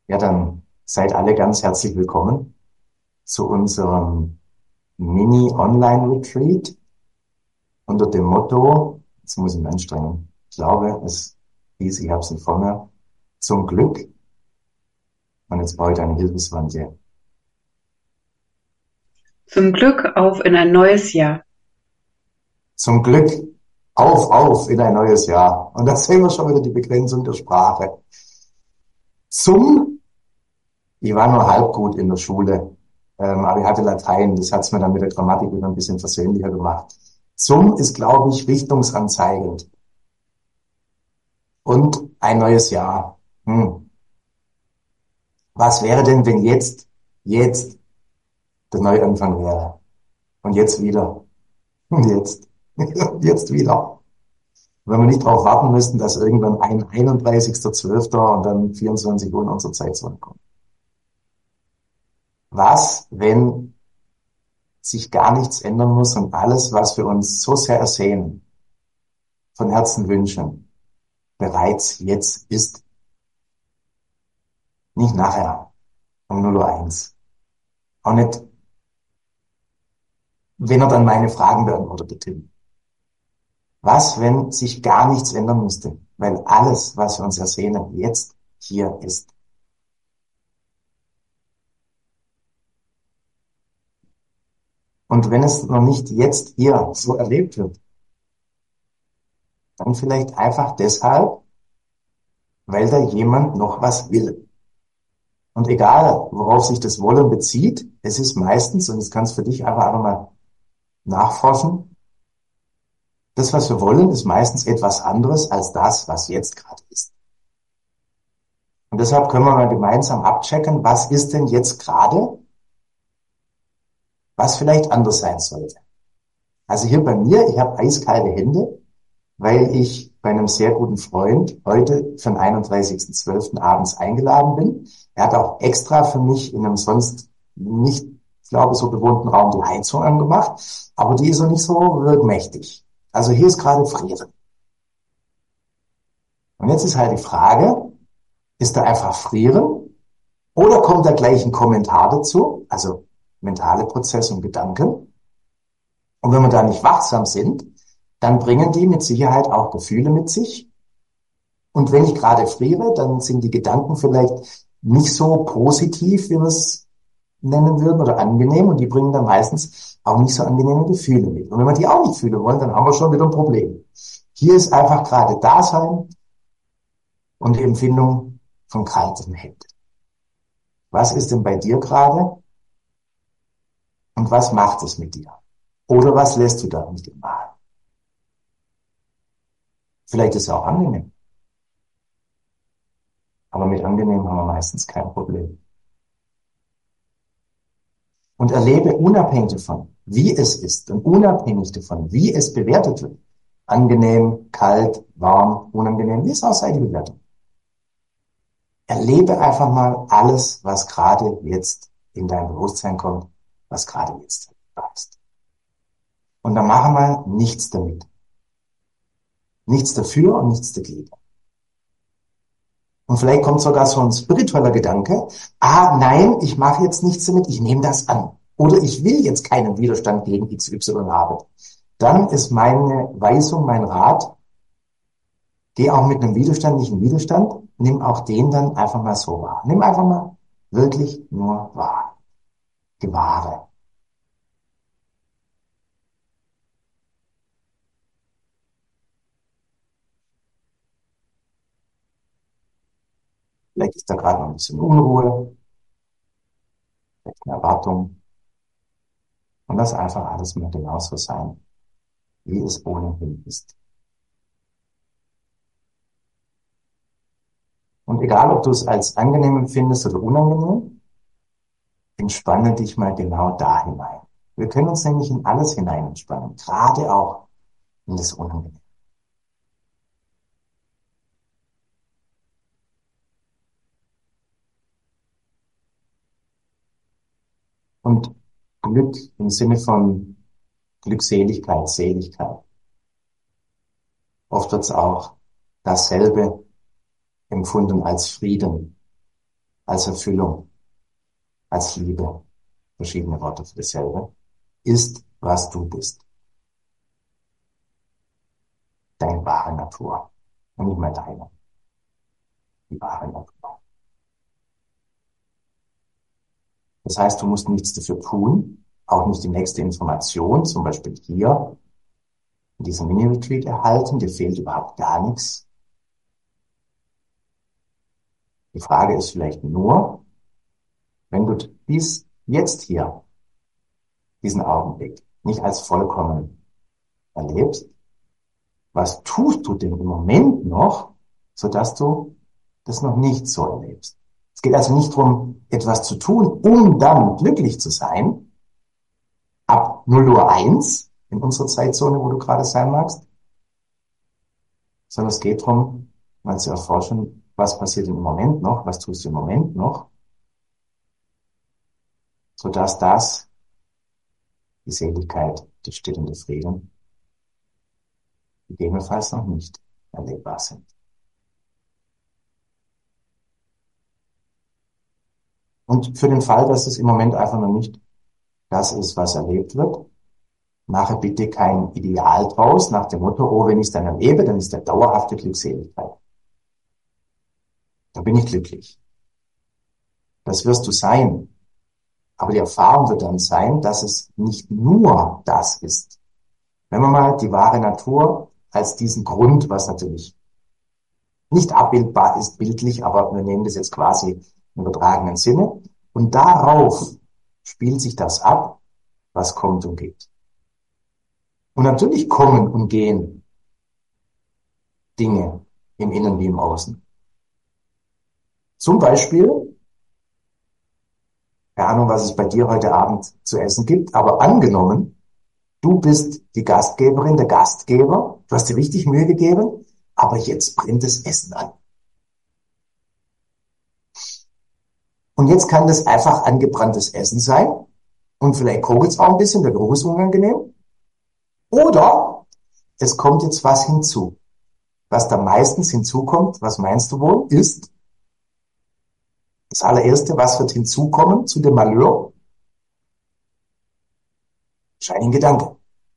Ja, dann seid alle ganz herzlich willkommen zu unserem Mini-Online-Retreat unter dem Motto, jetzt muss ich mich anstrengen, ich glaube, ich habe es nicht vor mir, zum Glück, und jetzt brauche ich eine Hilfeswand hier, Zum Glück auf in ein neues Jahr. zum Glück auf in ein neues Jahr. Und da sehen wir schon wieder die Begrenzung der Sprache. Zum, ich war nur halb gut in der Schule, aber ich hatte Latein, das hat's mir dann mit der Grammatik wieder ein bisschen versöhnlicher gemacht. Zum ist, glaube ich, richtungsanzeigend. Und ein neues Jahr. Was wäre denn, wenn jetzt der Neuanfang wäre? Und jetzt wieder. Und jetzt. Und jetzt wieder. Wenn wir nicht darauf warten müssten, dass irgendwann ein 31.12. und dann 24 Uhr in unsere Zeitzone kommt. Was, wenn sich gar nichts ändern muss und alles, was wir uns so sehr ersehnen, von Herzen wünschen, bereits jetzt ist, nicht nachher, um 0:01. Auch nicht, wenn er dann meine Fragen beantwortet, Tim. Was, wenn sich gar nichts ändern müsste, weil alles, was wir uns ersehnen, jetzt hier ist. Und wenn es noch nicht jetzt hier so erlebt wird, dann vielleicht einfach deshalb, weil da jemand noch was will. Und egal, worauf sich das Wollen bezieht, es ist meistens, und das kannst du für dich einfach mal nachforschen, das, was wir wollen, ist meistens etwas anderes als das, was jetzt gerade ist. Und deshalb können wir mal gemeinsam abchecken, was ist denn jetzt gerade, was vielleicht anders sein sollte. Also hier bei mir, ich habe eiskalte Hände, weil ich bei einem sehr guten Freund heute für den 31.12. abends eingeladen bin. Er hat auch extra für mich in einem sonst nicht, ich glaube, so bewohnten Raum die Heizung angemacht, aber die ist so nicht so wirkmächtig. Also hier ist gerade Frieren. Und jetzt ist halt die Frage, ist da einfach Frieren oder kommt da gleich ein Kommentar dazu, also mentale Prozesse und Gedanken? Und wenn wir da nicht wachsam sind, dann bringen die mit Sicherheit auch Gefühle mit sich. Und wenn ich gerade friere, dann sind die Gedanken vielleicht nicht so positiv, wie wir es nennen würden, oder angenehm. Und die bringen dann meistens auch nicht so angenehme Gefühle mit. Und wenn wir die auch nicht fühlen wollen, dann haben wir schon wieder ein Problem. Hier ist einfach gerade Dasein und die Empfindung von kalten Händen. Was ist denn bei dir gerade und was macht es mit dir? Oder was lässt du da mit dir machen? Vielleicht ist es auch angenehm. Aber mit angenehm haben wir meistens kein Problem. Und erlebe unabhängig davon, wie es ist und unabhängig davon, wie es bewertet wird. Angenehm, kalt, warm, unangenehm, wie es auch sei, die Bewertung. Erlebe einfach mal alles, was gerade jetzt in dein Bewusstsein kommt, was gerade jetzt da ist. Und dann mache mal nichts damit. Nichts dafür und nichts dagegen. Und vielleicht kommt sogar so ein spiritueller Gedanke, nein, ich mache jetzt nichts damit, ich nehme das an. Oder ich will jetzt keinen Widerstand gegen XY haben. Dann ist meine Weisung, mein Rat, geh auch mit einem Widerstand nicht in Widerstand, nimm auch den dann einfach mal so wahr. Nimm einfach mal wirklich nur wahr. Gewahre. Vielleicht ist da gerade noch ein bisschen Unruhe, vielleicht eine Erwartung. Und lass einfach alles mal genauso sein, wie es ohnehin ist. Und egal, ob du es als angenehm empfindest oder unangenehm, entspanne dich mal genau da hinein. Wir können uns nämlich in alles hinein entspannen, gerade auch in das Unangenehme. Und Glück im Sinne von Glückseligkeit, Seligkeit. Oft wird es auch dasselbe empfunden als Frieden, als Erfüllung, als Liebe, verschiedene Worte für dasselbe, ist, was du bist. Deine wahre Natur. Und nicht mehr deine. Die wahre Natur. Das heißt, du musst nichts dafür tun, auch nicht die nächste Information, zum Beispiel hier in diesem Mini-Retreat erhalten, dir fehlt überhaupt gar nichts. Die Frage ist vielleicht nur, wenn du bis jetzt hier diesen Augenblick nicht als vollkommen erlebst, was tust du denn im Moment noch, sodass du das noch nicht so erlebst? Es geht also nicht darum, etwas zu tun, um dann glücklich zu sein, ab 0:01 in unserer Zeitzone, wo du gerade sein magst, sondern es geht darum, mal zu erforschen, was passiert im Moment noch, was tust du im Moment noch, sodass das, die Seligkeit, der stillende Frieden, gegebenenfalls noch nicht erlebbar sind. Und für den Fall, dass es im Moment einfach noch nicht das ist, was erlebt wird, mache bitte kein Ideal draus, nach dem Motto, oh, wenn ich es dann erlebe, dann ist der dauerhafte Glückseligkeit. Dann bin ich glücklich. Das wirst du sein. Aber die Erfahrung wird dann sein, dass es nicht nur das ist. Wenn man mal die wahre Natur als diesen Grund, was natürlich nicht abbildbar ist, bildlich, aber wir nehmen das jetzt quasi im übertragenen Sinne, und darauf spielt sich das ab, was kommt und geht. Und natürlich kommen und gehen Dinge im Innen wie im Außen. Zum Beispiel, keine Ahnung, was es bei dir heute Abend zu essen gibt, aber angenommen, du bist die Gastgeberin, der Gastgeber, du hast dir richtig Mühe gegeben, aber jetzt brennt das Essen an. Und jetzt kann das einfach angebranntes Essen sein und vielleicht kokelt es auch ein bisschen, der Geruch ist unangenehm. Oder es kommt jetzt was hinzu. Was da meistens hinzukommt, was meinst du wohl, ist das allererste, was wird hinzukommen zu dem Malheur? Wahrscheinlich ein Gedanke.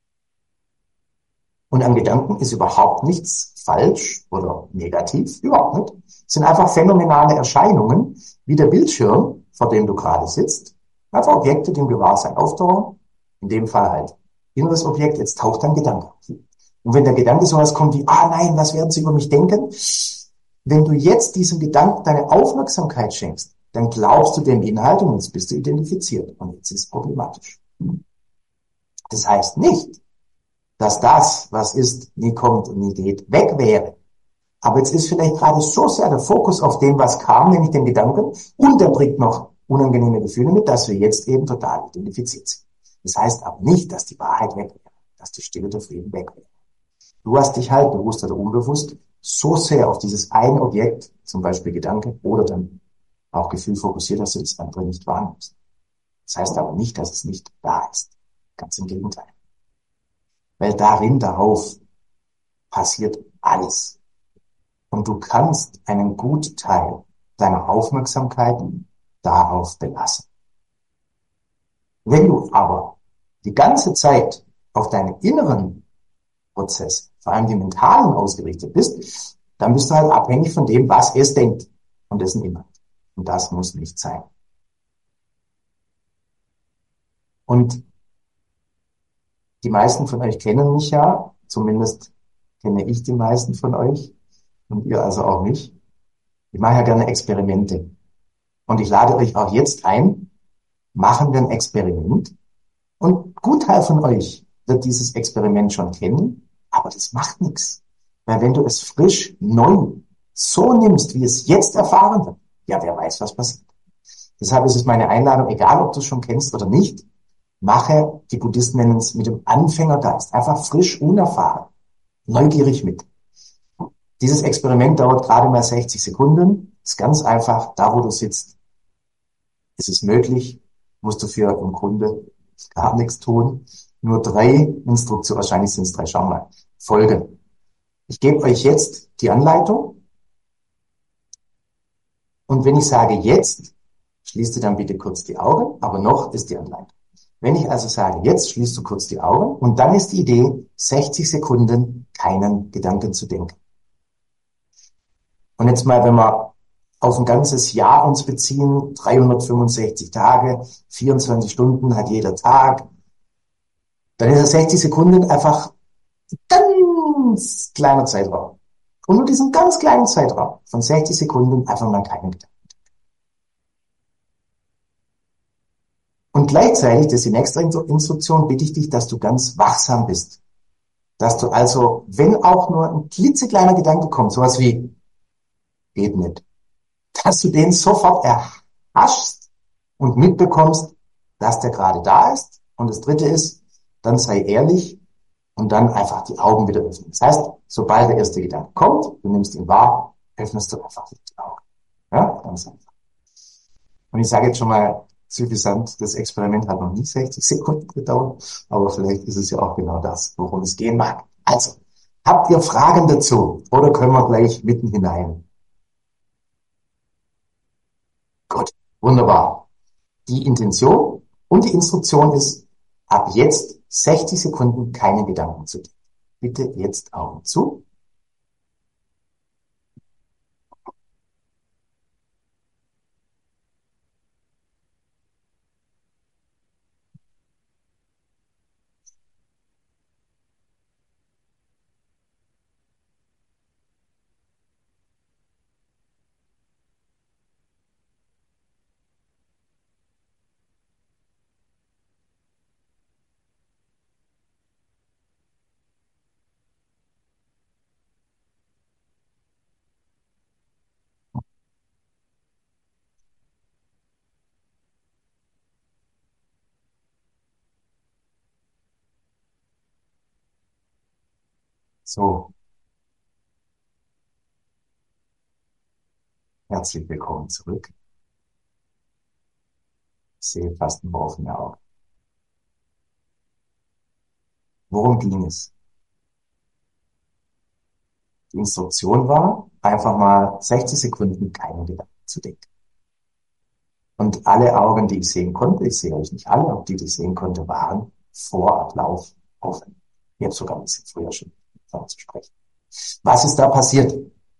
Und an Gedanken ist überhaupt nichts falsch oder negativ, überhaupt nicht. Es sind einfach phänomenale Erscheinungen, wie der Bildschirm, vor dem du gerade sitzt. Einfach Objekte, die im Gewahrsein auftauchen. In dem Fall halt inneres Objekt, jetzt taucht ein Gedanke auf. Und wenn der Gedanke sowas kommt wie, ah nein, was werden sie über mich denken? Wenn du jetzt diesem Gedanken deine Aufmerksamkeit schenkst, dann glaubst du dem Inhalt und jetzt bist du identifiziert. Und jetzt ist es problematisch. Das heißt nicht, dass das, was ist, nie kommt und nie geht, weg wäre. Aber jetzt ist vielleicht gerade so sehr der Fokus auf dem, was kam, nämlich den Gedanken, und der bringt noch unangenehme Gefühle mit, dass wir jetzt eben total identifiziert sind. Das heißt aber nicht, dass die Wahrheit weg wäre, dass die Stille, der Frieden weg wäre. Du hast dich halt, bewusst oder unbewusst, so sehr auf dieses eine Objekt, zum Beispiel Gedanke oder dann auch Gefühl fokussiert, dass du das andere nicht wahrnimmst. Das heißt aber nicht, dass es nicht da ist. Ganz im Gegenteil. Weil darin, darauf passiert alles. Und du kannst einen Gutteil deiner Aufmerksamkeit darauf belassen. Wenn du aber die ganze Zeit auf deine inneren Prozesse, vor allem die mentalen, ausgerichtet bist, dann bist du halt abhängig von dem, was es denkt und dessen Inhalt. Und das muss nicht sein. Und die meisten von euch kennen mich ja, zumindest kenne ich die meisten von euch und ihr also auch mich. Ich mache ja gerne Experimente. Und ich lade euch auch jetzt ein, machen wir ein Experiment. Und ein Gutteil von euch wird dieses Experiment schon kennen, aber das macht nichts. Weil wenn du es frisch, neu, so nimmst, wie es jetzt erfahren wird, ja, wer weiß, was passiert. Deshalb ist es meine Einladung, egal ob du es schon kennst oder nicht, mache, die Buddhisten nennen es mit dem Anfängergeist, einfach frisch, unerfahren, neugierig mit. Dieses Experiment dauert gerade mal 60 Sekunden, ist ganz einfach, da wo du sitzt, ist es möglich, musst du für im Grunde gar nichts tun, nur 3 Instruktionen, wahrscheinlich sind es 3, schau mal, folgen. Ich gebe euch jetzt die Anleitung Und wenn ich sage jetzt, schließt du dann bitte kurz die Augen, aber noch ist die Anleitung. Wenn ich also sage, jetzt schließt du kurz die Augen und dann ist die Idee, 60 Sekunden keinen Gedanken zu denken. Und jetzt mal, wenn wir auf ein ganzes Jahr uns beziehen, 365 Tage, 24 Stunden hat jeder Tag, dann ist das 60 Sekunden einfach ein ganz kleiner Zeitraum. Und nur diesen ganz kleinen Zeitraum von 60 Sekunden einfach mal keinen Gedanken. Und gleichzeitig, das ist die nächste Instruktion, bitte ich dich, dass du ganz wachsam bist. Dass du also, wenn auch nur ein klitzekleiner Gedanke kommt, sowas wie, geht nicht, dass du den sofort erhaschst und mitbekommst, dass der gerade da ist. Und das dritte ist, dann sei ehrlich und dann einfach die Augen wieder öffnen. Das heißt, sobald der erste Gedanke kommt, du nimmst ihn wahr, öffnest du einfach die Augen. Ja, ganz einfach. Und ich sage jetzt schon mal, suffisant, das Experiment hat noch nie 60 Sekunden gedauert, aber vielleicht ist es ja auch genau das, worum es gehen mag. Also, habt ihr Fragen dazu oder können wir gleich mitten hinein? Gut, wunderbar. Die Intention und die Instruktion ist, ab jetzt 60 Sekunden keine Gedanken zu denken. Bitte jetzt Augen zu. So, herzlich willkommen zurück. Ich sehe fast ein offene Augen. Worum ging es? Die Instruktion war, einfach mal 60 Sekunden keine Gedanken zu denken. Und alle Augen, die ich sehen konnte, ich sehe euch nicht alle, aber die ich sehen konnte, waren vor Ablauf offen. Ich habe sogar ein bisschen früher schon angefangen zu sprechen. Was ist da passiert?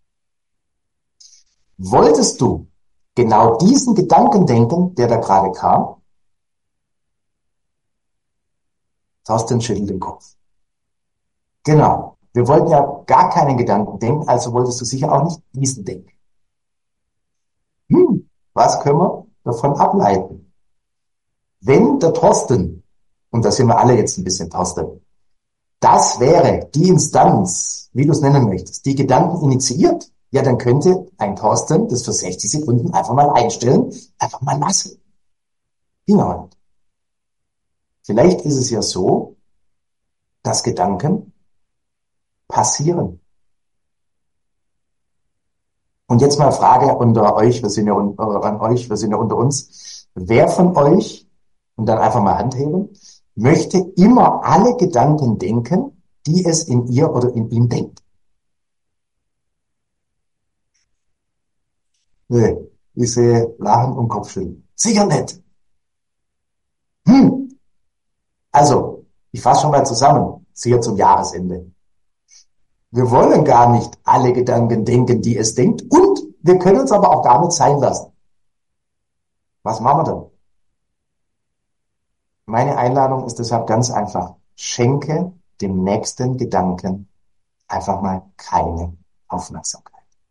Wolltest du genau diesen Gedanken denken, der da gerade kam? Thorsten schüttelt den Kopf. Genau. Wir wollten ja gar keinen Gedanken denken, also wolltest du sicher auch nicht diesen denken. Was können wir davon ableiten? Wenn der Thorsten, und da sind wir alle jetzt ein bisschen Thorsten, das wäre die Instanz, wie du es nennen möchtest, die Gedanken initiiert, ja, dann könnte ein Thorsten das für 60 Sekunden einfach mal einstellen, einfach mal lassen. Genau. Vielleicht ist es ja so, dass Gedanken passieren. Und jetzt mal Frage unter euch, wir sind ja an euch, wir sind ja unter uns. Wer von euch, und dann einfach mal Hand heben, möchte immer alle Gedanken denken, die es in ihr oder in ihm denkt? Nee, ich sehe Lachen und Kopfschütteln. Sicher nicht. Also, ich fasse schon mal zusammen, sicher zum Jahresende. Wir wollen gar nicht alle Gedanken denken, die es denkt, und wir können uns aber auch damit sein lassen. Was machen wir dann? Meine Einladung ist deshalb ganz einfach. Schenke dem nächsten Gedanken einfach mal keine Aufmerksamkeit.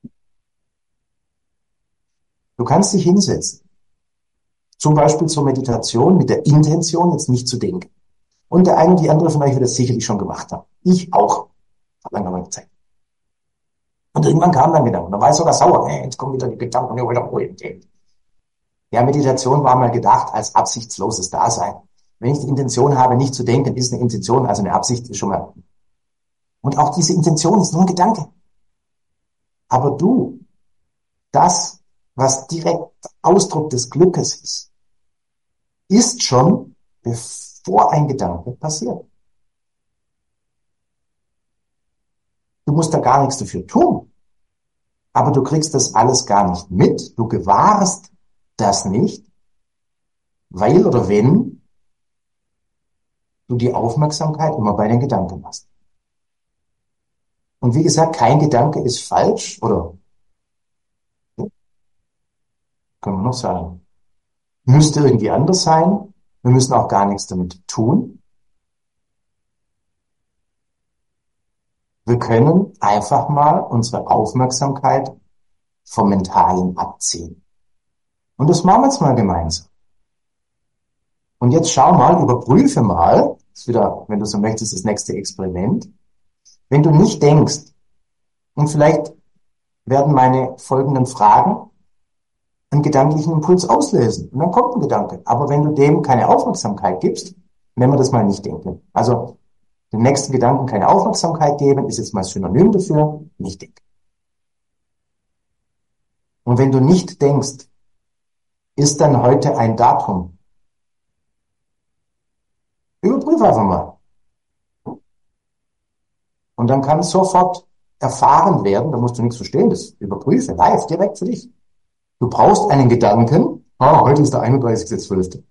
Du kannst dich hinsetzen, zum Beispiel zur Meditation mit der Intention, jetzt nicht zu denken. Und der eine und die andere von euch wird das sicherlich schon gemacht haben. Ich auch. Vor langer Zeit. Und irgendwann kam dann Gedanken. Dann war ich sogar sauer. Hey, jetzt kommen wieder die Gedanken, die wiederholen. Ja, Meditation war mal gedacht als absichtsloses Dasein. Wenn ich die Intention habe, nicht zu denken, ist eine Intention, also eine Absicht, ist schon mal. Und auch diese Intention ist nur ein Gedanke. Aber du, das, was direkt Ausdruck des Glückes ist schon, bevor ein Gedanke passiert. Du musst da gar nichts dafür tun. aber du kriegst das alles gar nicht mit, du gewahrst das nicht, weil oder wenn du die Aufmerksamkeit immer bei den Gedanken hast. Und wie gesagt, kein Gedanke ist falsch oder, ja, können wir noch sagen, müsste irgendwie anders sein. Wir müssen auch gar nichts damit tun. Wir können einfach mal unsere Aufmerksamkeit vom Mentalen abziehen. Und das machen wir jetzt mal gemeinsam. Und jetzt schau mal, überprüfe mal, das ist wieder, wenn du so möchtest, das nächste Experiment. Wenn du nicht denkst, und vielleicht werden meine folgenden Fragen einen gedanklichen Impuls auslösen. Und dann kommt ein Gedanke. Aber wenn du dem keine Aufmerksamkeit gibst, nennen wir das mal nicht denken. Also dem nächsten Gedanken keine Aufmerksamkeit geben, ist jetzt mal Synonym dafür, nicht denken. Und wenn du nicht denkst, ist dann heute ein Datum? Überprüfe einfach mal. Und dann kann sofort erfahren werden, da musst du nichts verstehen, das überprüfe live, direkt für dich. Du brauchst einen Gedanken, heute ist der 31.12.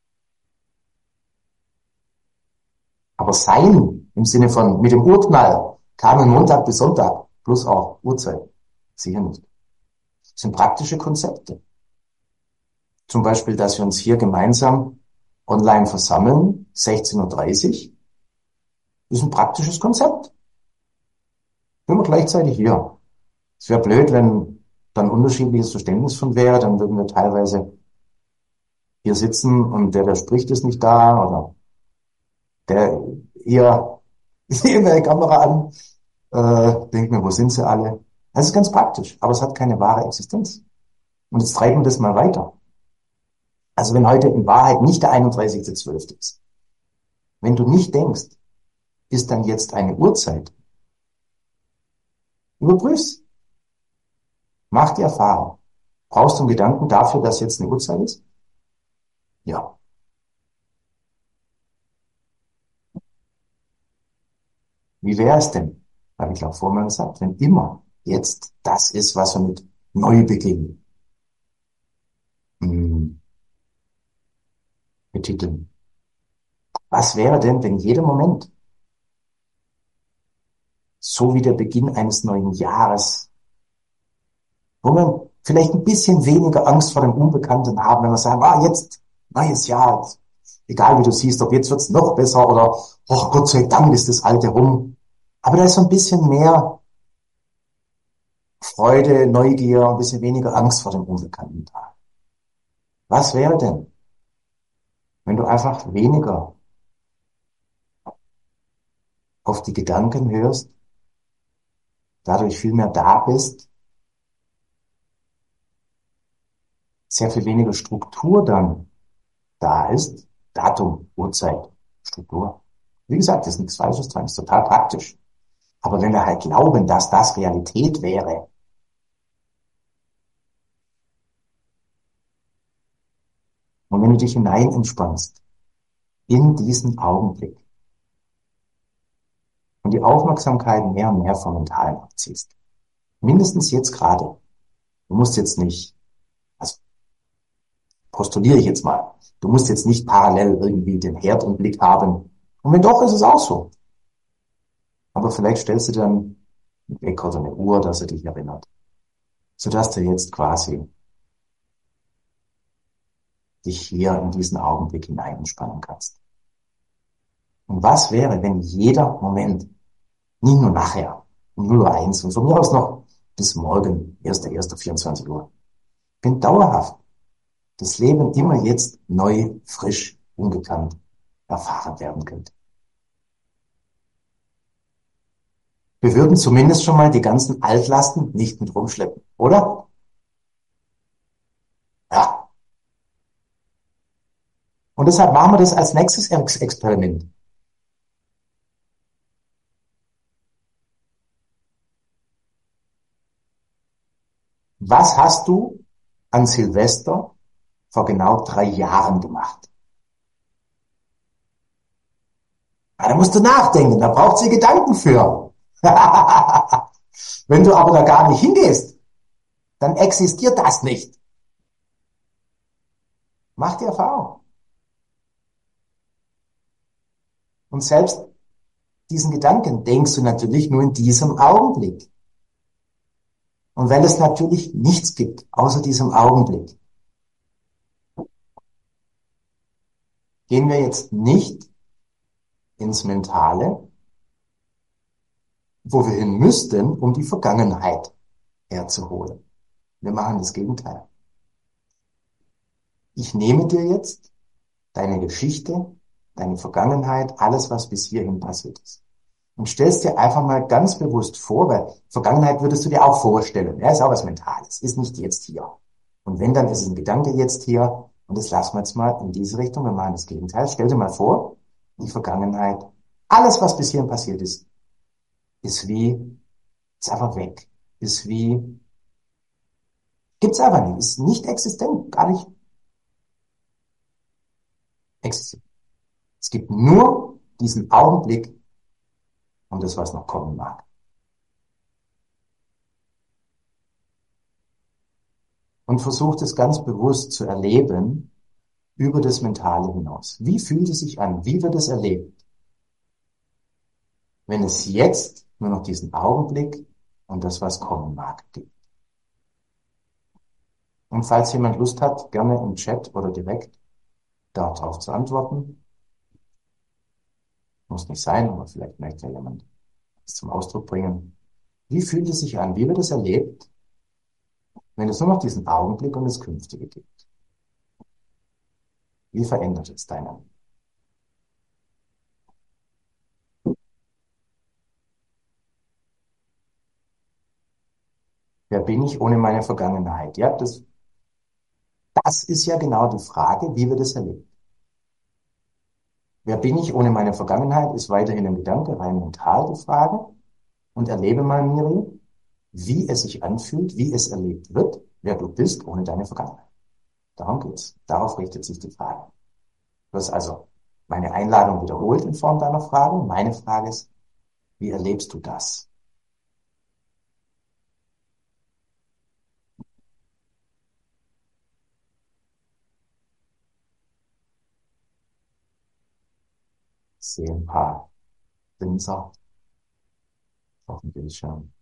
Aber sein, im Sinne von mit dem Urknall, kamen Montag bis Sonntag, plus auch Uhrzeit, sicher nicht. Das sind praktische Konzepte. Zum Beispiel, dass wir uns hier gemeinsam online versammeln, 16:30 Uhr, ist ein praktisches Konzept. Sind wir gleichzeitig hier. Es wäre blöd, wenn dann unterschiedliches Verständnis von wäre, dann würden wir teilweise hier sitzen und der spricht, ist nicht da, oder der hier, ich sehe mir die Kamera an, denkt mir, wo sind sie alle? Das ist ganz praktisch, aber es hat keine wahre Existenz. Und jetzt treiben wir das mal weiter. Also wenn heute in Wahrheit nicht der 31.12. ist, wenn du nicht denkst, ist dann jetzt eine Uhrzeit. Überprüf's. Mach die Erfahrung. Brauchst du einen Gedanken dafür, dass jetzt eine Uhrzeit ist? Ja. Wie wäre es denn, habe ich auch vorhin gesagt, wenn immer jetzt das ist, was wir mit Neubeginn betiteln? Was wäre denn, wenn jeder Moment, so wie der Beginn eines neuen Jahres, wo wir vielleicht ein bisschen weniger Angst vor dem Unbekannten haben, wenn wir sagen, jetzt, neues Jahr, egal wie du siehst, ob jetzt wird's noch besser oder, oh Gott sei Dank ist das Alte rum. Aber da ist so ein bisschen mehr Freude, Neugier, ein bisschen weniger Angst vor dem Unbekannten da. Was wäre denn, wenn du einfach weniger auf die Gedanken hörst, dadurch viel mehr da bist, sehr viel weniger Struktur dann da ist, Datum, Uhrzeit, Struktur. Wie gesagt, das ist nichts Falsches dran, ist total praktisch. Aber wenn wir halt glauben, dass das Realität wäre, und wenn du dich hinein entspannst, in diesen Augenblick, und die Aufmerksamkeit mehr und mehr vom Mentalen abziehst, mindestens jetzt gerade, du musst jetzt nicht, also postuliere ich jetzt mal, du musst jetzt nicht parallel irgendwie den Herd im Blick haben. Und wenn doch, ist es auch so. Aber vielleicht stellst du dann einen Wecker oder eine Uhr, dass er dich erinnert. Sodass du jetzt quasi dich hier in diesen Augenblick hinein entspannen kannst. Und was wäre, wenn jeder Moment, nicht nur nachher, um 0:01 und von mir aus noch bis morgen, 1.1.24 Uhr, wenn dauerhaft das Leben immer jetzt neu, frisch, ungekannt erfahren werden könnte. Wir würden zumindest schon mal die ganzen Altlasten nicht mit rumschleppen, oder? Ja. Und deshalb machen wir das als nächstes Experiment. Was hast du an Silvester vor genau 3 Jahren gemacht? Da musst du nachdenken, da braucht sie Gedanken für. Wenn du aber da gar nicht hingehst, dann existiert das nicht. Mach die Erfahrung. Und selbst diesen Gedanken denkst du natürlich nur in diesem Augenblick. Und weil es natürlich nichts gibt, außer diesem Augenblick, gehen wir jetzt nicht ins Mentale, wo wir hin müssten, um die Vergangenheit herzuholen. Wir machen das Gegenteil. Ich nehme dir jetzt deine Geschichte, deine Vergangenheit, alles, was bis hierhin passiert ist. Und stellst dir einfach mal ganz bewusst vor, weil Vergangenheit würdest du dir auch vorstellen. Ja, ist auch was Mentales, ist nicht jetzt hier. Und wenn, dann ist es ein Gedanke jetzt hier. Und das lassen wir jetzt mal in diese Richtung. Wir machen das Gegenteil. Stell dir mal vor, die Vergangenheit, alles, was bis hierhin passiert ist ist einfach weg. Gibt's einfach nicht. Ist nicht existent. Gar nicht existent. Es gibt nur diesen Augenblick und das, was noch kommen mag. Und versucht es ganz bewusst zu erleben über das Mentale hinaus. Wie fühlt es sich an? Wie wird es erlebt? Wenn es jetzt nur noch diesen Augenblick und das, was kommen mag, gibt. Und falls jemand Lust hat, gerne im Chat oder direkt darauf zu antworten. Muss nicht sein, aber vielleicht möchte ja jemand es zum Ausdruck bringen. Wie fühlt es sich an? Wie wird es erlebt, wenn es nur noch diesen Augenblick und das Künftige gibt? Wie verändert es deinen? Wer bin ich ohne meine Vergangenheit? Ja, das ist ja genau die Frage, wie wird es erlebt? Wer bin ich ohne meine Vergangenheit, ist weiterhin ein Gedanke, rein mental die Frage. Und erlebe mal, Miri, wie es sich anfühlt, wie es erlebt wird, wer du bist ohne deine Vergangenheit. Darum geht's. Darauf richtet sich die Frage. Du hast also meine Einladung wiederholt in Form deiner Frage. Meine Frage ist, wie erlebst du das? Ich sehe ein paar Winzer auf dem Bildschirm.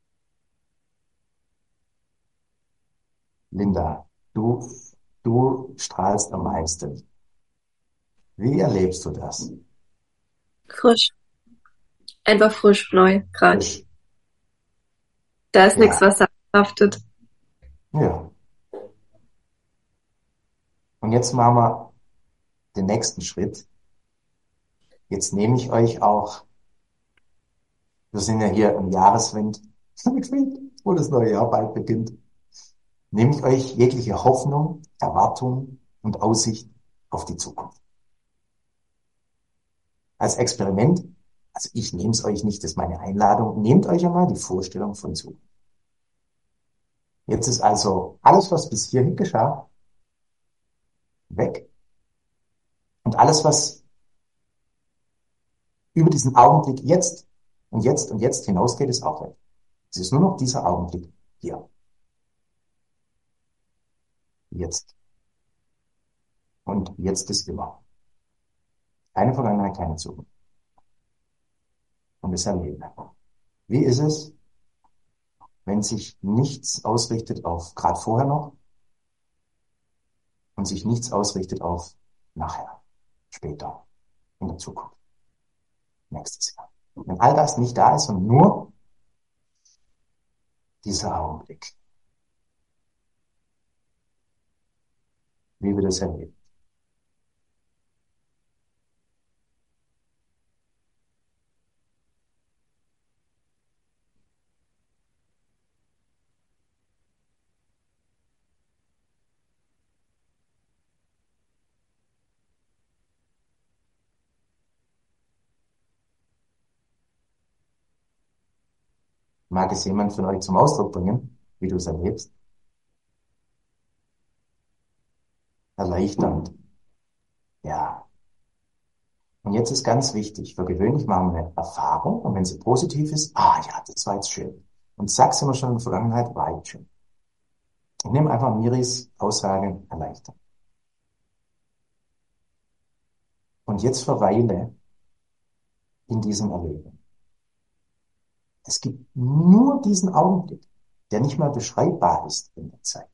Linda, du strahlst am meisten. Wie erlebst du das? Frisch. Einfach frisch, neu, gerade. Frisch. Da ist nichts, Ja. was da haftet. Ja. Und jetzt machen wir den nächsten Schritt. Jetzt nehme ich euch auch, wir sind ja hier im Jahreswind, wo das neue Jahr bald beginnt, nehme ich euch jegliche Hoffnung, Erwartung und Aussicht auf die Zukunft. Als Experiment, also ich nehme es euch nicht, das ist meine Einladung, nehmt euch einmal die Vorstellung von Zukunft. Jetzt ist also alles, was bis hierhin geschah, weg. Und alles, was über diesen Augenblick jetzt und jetzt und jetzt hinausgeht, ist auch weg. Es ist nur noch dieser Augenblick hier. Jetzt. Und jetzt ist immer. Keine Vergangenheit, keine Zukunft. Und das erleben. Wie ist es, wenn sich nichts ausrichtet auf gerade vorher noch und sich nichts ausrichtet auf nachher, später, in der Zukunft, nächstes Jahr? Wenn all das nicht da ist und nur dieser Augenblick, wie wir das erleben. Mag es jemand von euch zum Ausdruck bringen, wie du es erlebst? Erleichternd. Ja. Und jetzt ist ganz wichtig, für gewöhnlich machen wir eine Erfahrung und wenn sie positiv ist, ja, das war jetzt schön. Und sag's immer schon in der Vergangenheit, war jetzt schön. Ich nehme einfach Miris Aussage erleichtern. Und jetzt verweile in diesem Erleben. Es gibt nur diesen Augenblick, der nicht mal beschreibbar ist in der Zeit.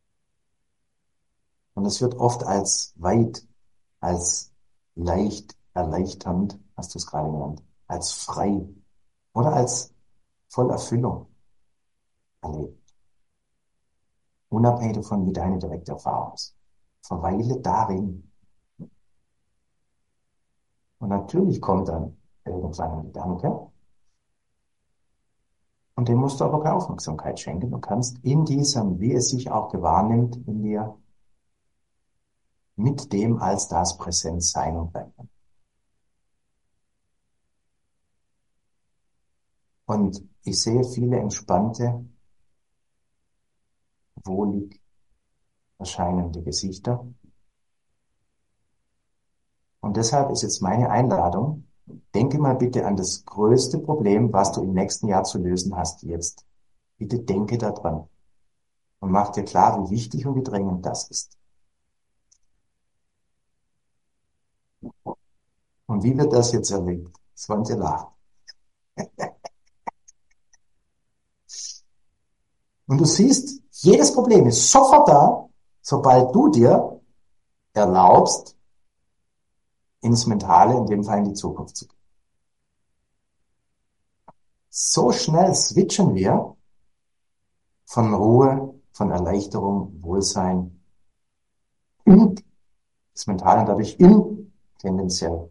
Und es wird oft als weit, als leicht, erleichternd, hast du es gerade genannt, als frei oder als voll Erfüllung erlebt. Unabhängig davon, wie deine direkte Erfahrung ist. Verweile darin. Und natürlich kommt dann irgendwann ein Gedanke, und dem musst du aber keine Aufmerksamkeit schenken. Du kannst in diesem, wie es sich auch gewahrnimmt, in dir mit dem als das präsent sein und bleiben. Und ich sehe viele entspannte, wohlig erscheinende Gesichter. Und deshalb ist jetzt meine Einladung, denke mal bitte an das größte Problem, was du im nächsten Jahr zu lösen hast jetzt. Bitte denke daran und mach dir klar, wie wichtig und wie dringend das ist. Und wie wird das jetzt erlebt? Svante lacht. Und du siehst, jedes Problem ist sofort da, sobald du dir erlaubst, ins Mentale, in dem Fall in die Zukunft zu gehen. So schnell switchen wir von Ruhe, von Erleichterung, Wohlsein in das Mentale und dadurch in tendenziell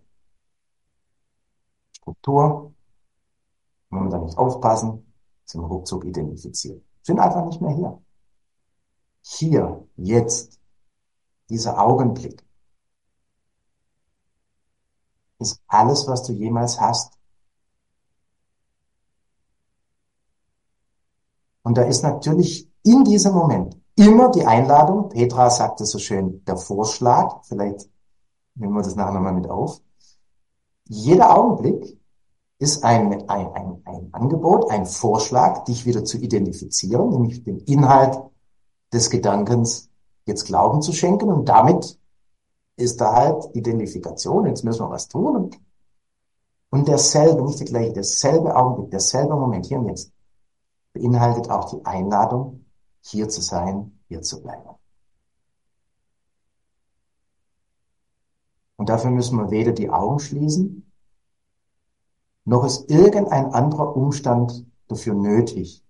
Struktur. Und wenn wir da nicht aufpassen, sind wir ruckzuck identifiziert. Sind einfach nicht mehr hier. Hier, jetzt, dieser Augenblick ist alles, was du jemals hast. Und da ist natürlich in diesem Moment immer die Einladung, Petra sagte so schön, der Vorschlag, vielleicht nehmen wir das nachher nochmal mit auf. Jeder Augenblick ist ein Angebot, ein Vorschlag, dich wieder zu identifizieren, nämlich den Inhalt des Gedankens jetzt Glauben zu schenken, und damit ist da halt Identifikation, jetzt müssen wir was tun, und derselbe, nicht der gleiche, derselbe Augenblick, derselbe Moment, hier und jetzt, beinhaltet auch die Einladung, hier zu sein, hier zu bleiben. Und dafür müssen wir weder die Augen schließen, noch ist irgendein anderer Umstand dafür nötig.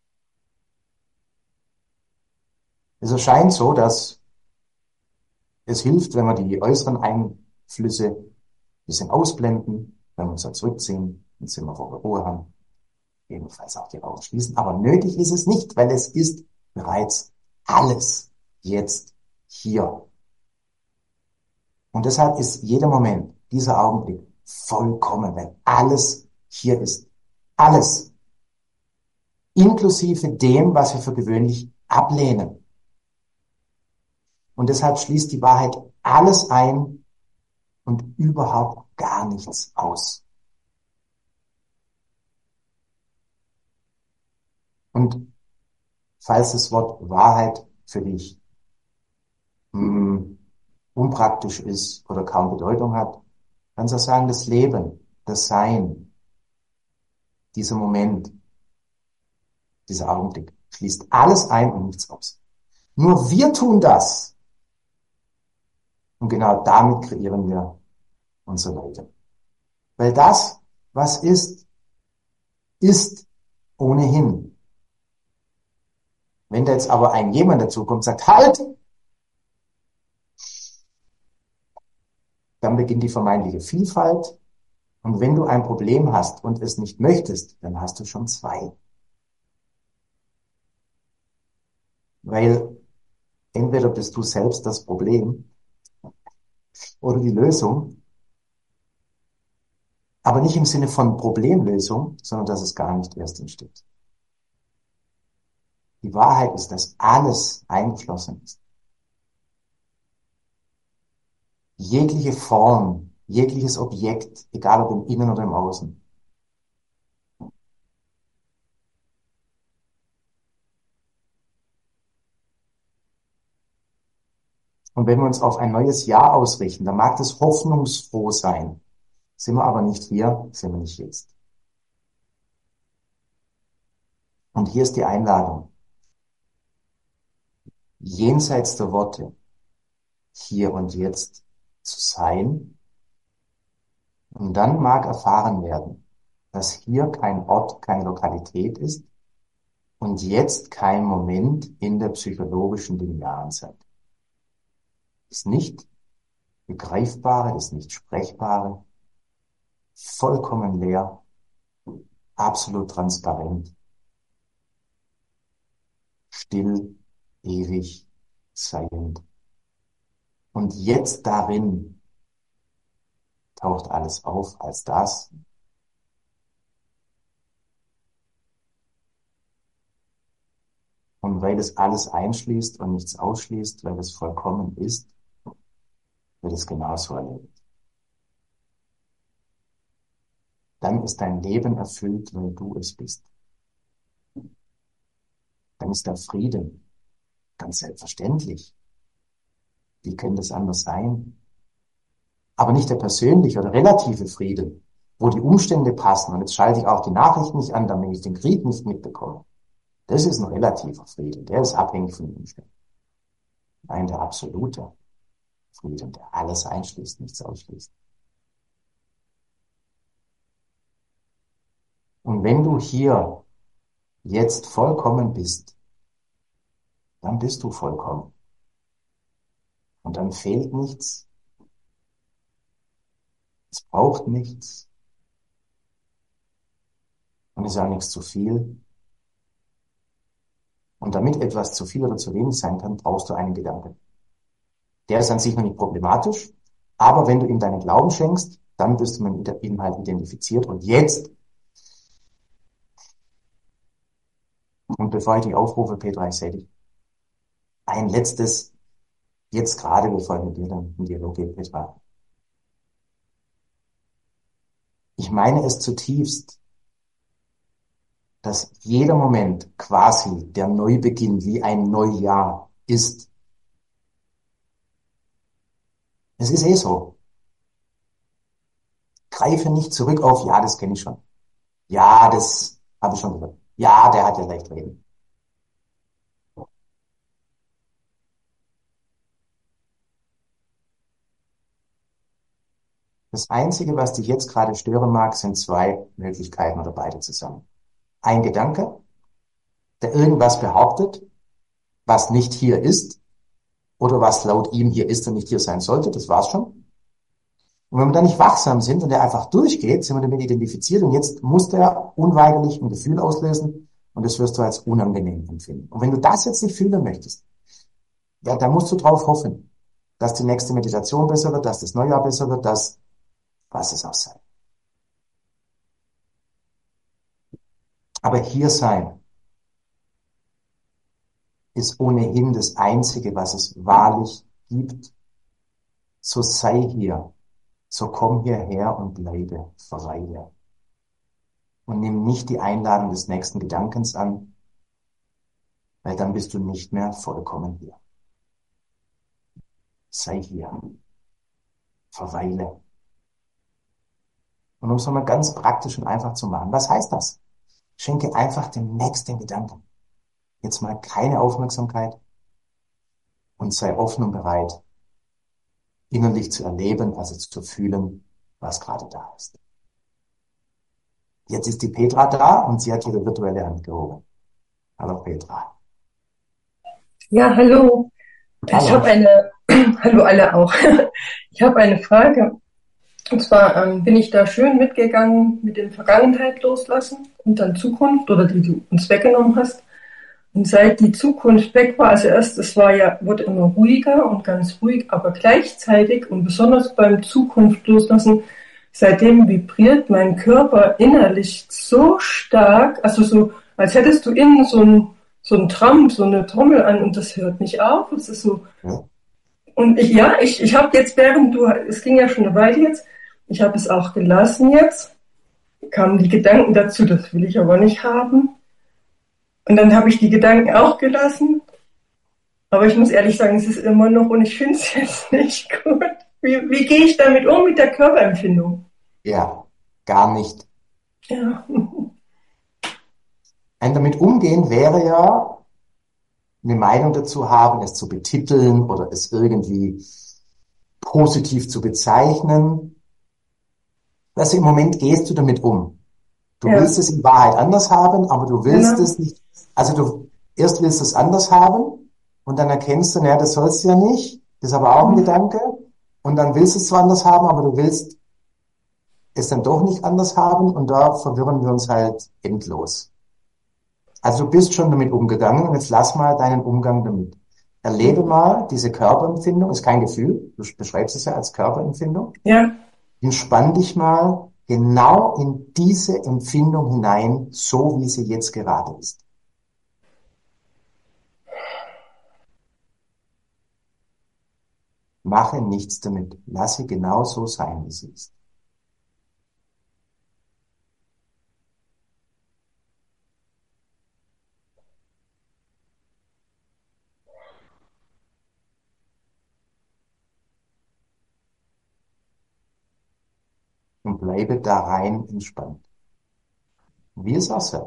Es erscheint so, dass es hilft, wenn wir die äußeren Einflüsse ein bisschen ausblenden, wenn wir uns da zurückziehen, dann sind wir vor der Ruhe haben, ebenfalls auch die Augen schließen. Aber nötig ist es nicht, weil es ist bereits alles jetzt hier. Und deshalb ist jeder Moment, dieser Augenblick vollkommen, weil alles hier ist. Alles. Inklusive dem, was wir für gewöhnlich ablehnen. Und deshalb schließt die Wahrheit alles ein und überhaupt gar nichts aus. Und falls das Wort Wahrheit für dich unpraktisch ist oder kaum Bedeutung hat, kannst du sagen, das Leben, das Sein, dieser Moment, dieser Augenblick, schließt alles ein und nichts aus. Nur wir tun das. Und genau damit kreieren wir unsere Welt. Weil das, was ist, ist ohnehin. Wenn da jetzt aber ein jemand dazu kommt und sagt, halt, dann beginnt die vermeintliche Vielfalt. Und wenn du ein Problem hast und es nicht möchtest, dann hast du schon zwei. Weil entweder bist du selbst das Problem oder die Lösung, aber nicht im Sinne von Problemlösung, sondern dass es gar nicht erst entsteht. Die Wahrheit ist, dass alles eingeschlossen ist. Jegliche Form, jegliches Objekt, egal ob im Innen oder im Außen. Und wenn wir uns auf ein neues Jahr ausrichten, dann mag das hoffnungsfroh sein. Sind wir aber nicht hier, sind wir nicht jetzt. Und hier ist die Einladung. Jenseits der Worte, hier und jetzt zu sein. Und dann mag erfahren werden, dass hier kein Ort, keine Lokalität ist und jetzt kein Moment in der psychologischen linearen Zeit. Das nicht Begreifbare, das nicht Sprechbare, vollkommen leer, absolut transparent, still, ewig, seiend. Und jetzt darin taucht alles auf als das. Und weil es alles einschließt und nichts ausschließt, weil es vollkommen ist, wird es genauso erlebt. Dann ist dein Leben erfüllt, weil du es bist. Dann ist der Frieden ganz selbstverständlich. Wie könnte es anders sein? Aber nicht der persönliche oder relative Frieden, wo die Umstände passen. Und jetzt schalte ich auch die Nachrichten nicht an, damit ich den Krieg nicht mitbekomme. Das ist ein relativer Frieden. Der ist abhängig von den Umständen. Nein, der absolute Frieden, der alles einschließt, nichts ausschließt. Und wenn du hier jetzt vollkommen bist, dann bist du vollkommen. Und dann fehlt nichts. Es braucht nichts. Und es ist auch nichts zu viel. Und damit etwas zu viel oder zu wenig sein kann, brauchst du einen Gedanken. Der ist an sich noch nicht problematisch, aber wenn du ihm deinen Glauben schenkst, dann bist du mit dem Inhalt identifiziert. Und jetzt, und bevor ich dich aufrufe, Petra, ich sehe dich, ein letztes, jetzt gerade, bevor ich mit dir dann in Dialog gehe, Petra. Ich meine es zutiefst, dass jeder Moment quasi der Neubeginn wie ein Neujahr ist. Es ist eh so. Greife nicht zurück auf, ja, das kenne ich schon. Ja, das habe ich schon gehört. Ja, der hat ja leicht reden. Das Einzige, was dich jetzt gerade stören mag, sind zwei Möglichkeiten oder beide zusammen. Ein Gedanke, der irgendwas behauptet, was nicht hier ist oder was laut ihm hier ist und nicht hier sein sollte, das war's schon. Und wenn wir da nicht wachsam sind und der einfach durchgeht, sind wir damit identifiziert und jetzt muss der unweigerlich ein Gefühl auslösen und das wirst du als unangenehm empfinden. Und wenn du das jetzt nicht fühlen möchtest, ja, dann musst du drauf hoffen, dass die nächste Meditation besser wird, dass das Neujahr besser wird, dass was es auch sei. Aber hier sein ist ohnehin das Einzige, was es wahrlich gibt. So sei hier, so komm hierher und bleibe, verweile. Und nimm nicht die Einladung des nächsten Gedankens an, weil dann bist du nicht mehr vollkommen hier. Sei hier, verweile. Und um es nochmal ganz praktisch und einfach zu machen, was heißt das? Schenke einfach dem nächsten Gedanken jetzt mal keine Aufmerksamkeit und sei offen und bereit, innerlich zu erleben, also zu fühlen, was gerade da ist. Jetzt ist die Petra da und sie hat ihre virtuelle Hand gehoben. Hallo Petra. Ja, hallo. Hallo. Ich habe hallo alle auch. Ich habe eine Frage. Und zwar bin ich da schön mitgegangen mit der Vergangenheit loslassen und dann Zukunft oder die du uns weggenommen hast. Und seit die Zukunft weg war, also erst, wurde immer ruhiger und ganz ruhig, aber gleichzeitig und besonders beim Zukunft loslassen, seitdem vibriert mein Körper innerlich so stark, also so, als hättest du innen so ein Tram, so eine Trommel an und das hört nicht auf. Es ist so. Ja. Und ich habe jetzt, es ging ja schon eine Weile jetzt, ich habe es auch gelassen jetzt, kamen die Gedanken dazu, das will ich aber nicht haben. Und dann habe ich die Gedanken auch gelassen. Aber ich muss ehrlich sagen, es ist immer noch und ich finde es jetzt nicht gut. Wie gehe ich damit um mit der Körperempfindung? Ja, gar nicht. Ja. Ein damit umgehen wäre ja, eine Meinung dazu haben, es zu betiteln oder es irgendwie positiv zu bezeichnen. Also im Moment gehst du damit um. Du Ja, willst es in Wahrheit anders haben, aber du willst genau. es nicht. Also erst willst du es anders haben und dann erkennst du, naja, das sollst du ja nicht. Das ist aber auch ein Gedanke. Und dann willst du es zwar anders haben, aber du willst es dann doch nicht anders haben und da verwirren wir uns halt endlos. Also du bist schon damit umgegangen und jetzt lass mal deinen Umgang damit. Erlebe mal diese Körperempfindung, ist kein Gefühl, du beschreibst es ja als Körperempfindung. Ja. Entspann dich mal genau in diese Empfindung hinein, so wie sie jetzt gerade ist. Mache nichts damit. Lass sie genau so sein, wie sie ist. Und bleibe da rein entspannt. Wie es auch sei.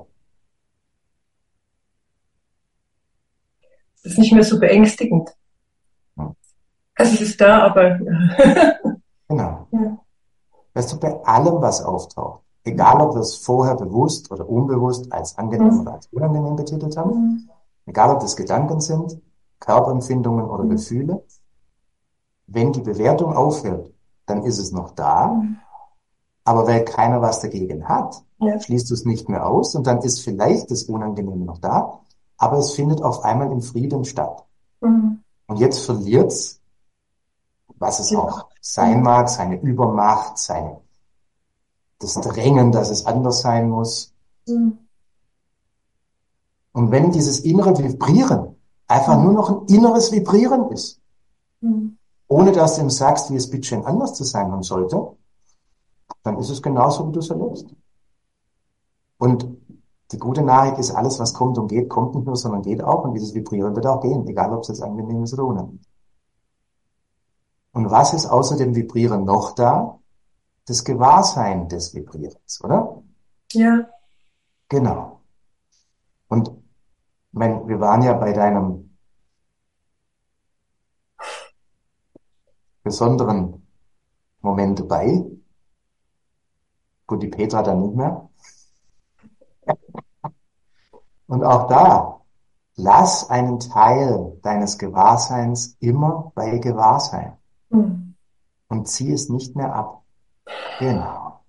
Es ist nicht mehr so beängstigend. Hm. Also es ist da, aber Genau. ja. Weißt du, bei allem, was auftaucht, egal ob wir es vorher bewusst oder unbewusst als angenehm oder als unangenehm betitelt haben, egal ob das Gedanken sind, Körperempfindungen oder Gefühle, wenn die Bewertung aufhört, dann ist es noch da, aber weil keiner was dagegen hat, Ja. schließt du es nicht mehr aus und dann ist vielleicht das Unangenehme noch da, aber es findet auf einmal im Frieden statt. Mhm. Und jetzt verliert's, was es auch sein mag, seine Übermacht, das Drängen, dass es anders sein muss. Mhm. Und wenn dieses innere Vibrieren einfach nur noch ein inneres Vibrieren ist, Mhm. ohne dass du ihm sagst, wie es bitte schön anders zu sein haben sollte, dann ist es genauso, wie du es erlebst. Und die gute Nachricht ist, alles, was kommt und geht, kommt nicht nur, sondern geht auch. Und dieses Vibrieren wird auch gehen, egal ob es jetzt angenehm ist oder unangenehm. Und was ist außer dem Vibrieren noch da? Das Gewahrsein des Vibrierens, oder? Ja. Genau. Und wir waren ja bei deinem besonderen Moment dabei. Gut, die Petra dann nicht mehr. Und auch da, lass einen Teil deines Gewahrseins immer bei Gewahrsein Mhm. und zieh es nicht mehr ab. Genau.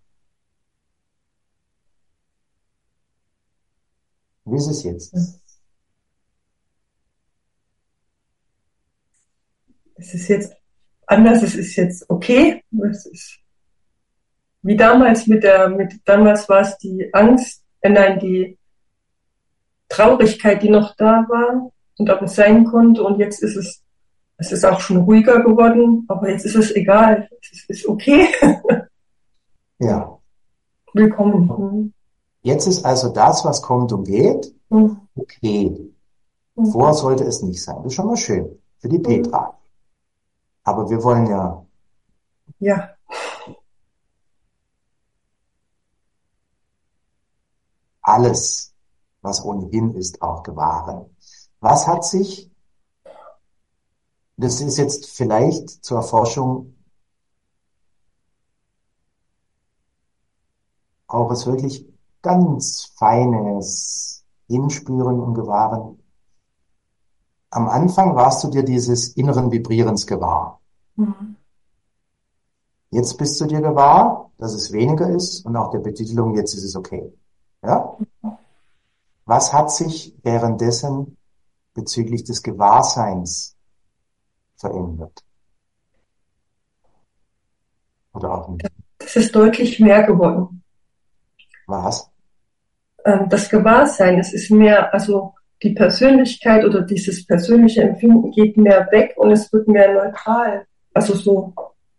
Wie ist es jetzt? Es ist jetzt anders, es ist jetzt okay. Es ist wie damals damals war es die Angst, nein, die Traurigkeit, die noch da war und ob es sein konnte. Und jetzt es ist auch schon ruhiger geworden, aber jetzt ist es egal. Es ist okay. Ja. Willkommen. Jetzt ist also das, was kommt und geht, Mhm. okay. Mhm. Vorher sollte es nicht sein. Das ist schon mal schön für die Petra. Aber wir wollen ja Ja. alles, was ohnehin ist, auch gewahren. Was hat sich, das ist jetzt vielleicht zur Erforschung auch was wirklich ganz Feines Hinspüren und Gewahren. Am Anfang warst du dir dieses inneren Vibrierens gewahr. Mhm. Jetzt bist du dir gewahr, dass es weniger ist und auch der Betitelung, jetzt ist es okay. Ja? Was hat sich währenddessen bezüglich des Gewahrseins verändert? Oder auch nicht? Das ist deutlich mehr geworden. Was? Das Gewahrsein, es ist mehr, also die Persönlichkeit oder dieses persönliche Empfinden geht mehr weg und es wird mehr neutral. Also so,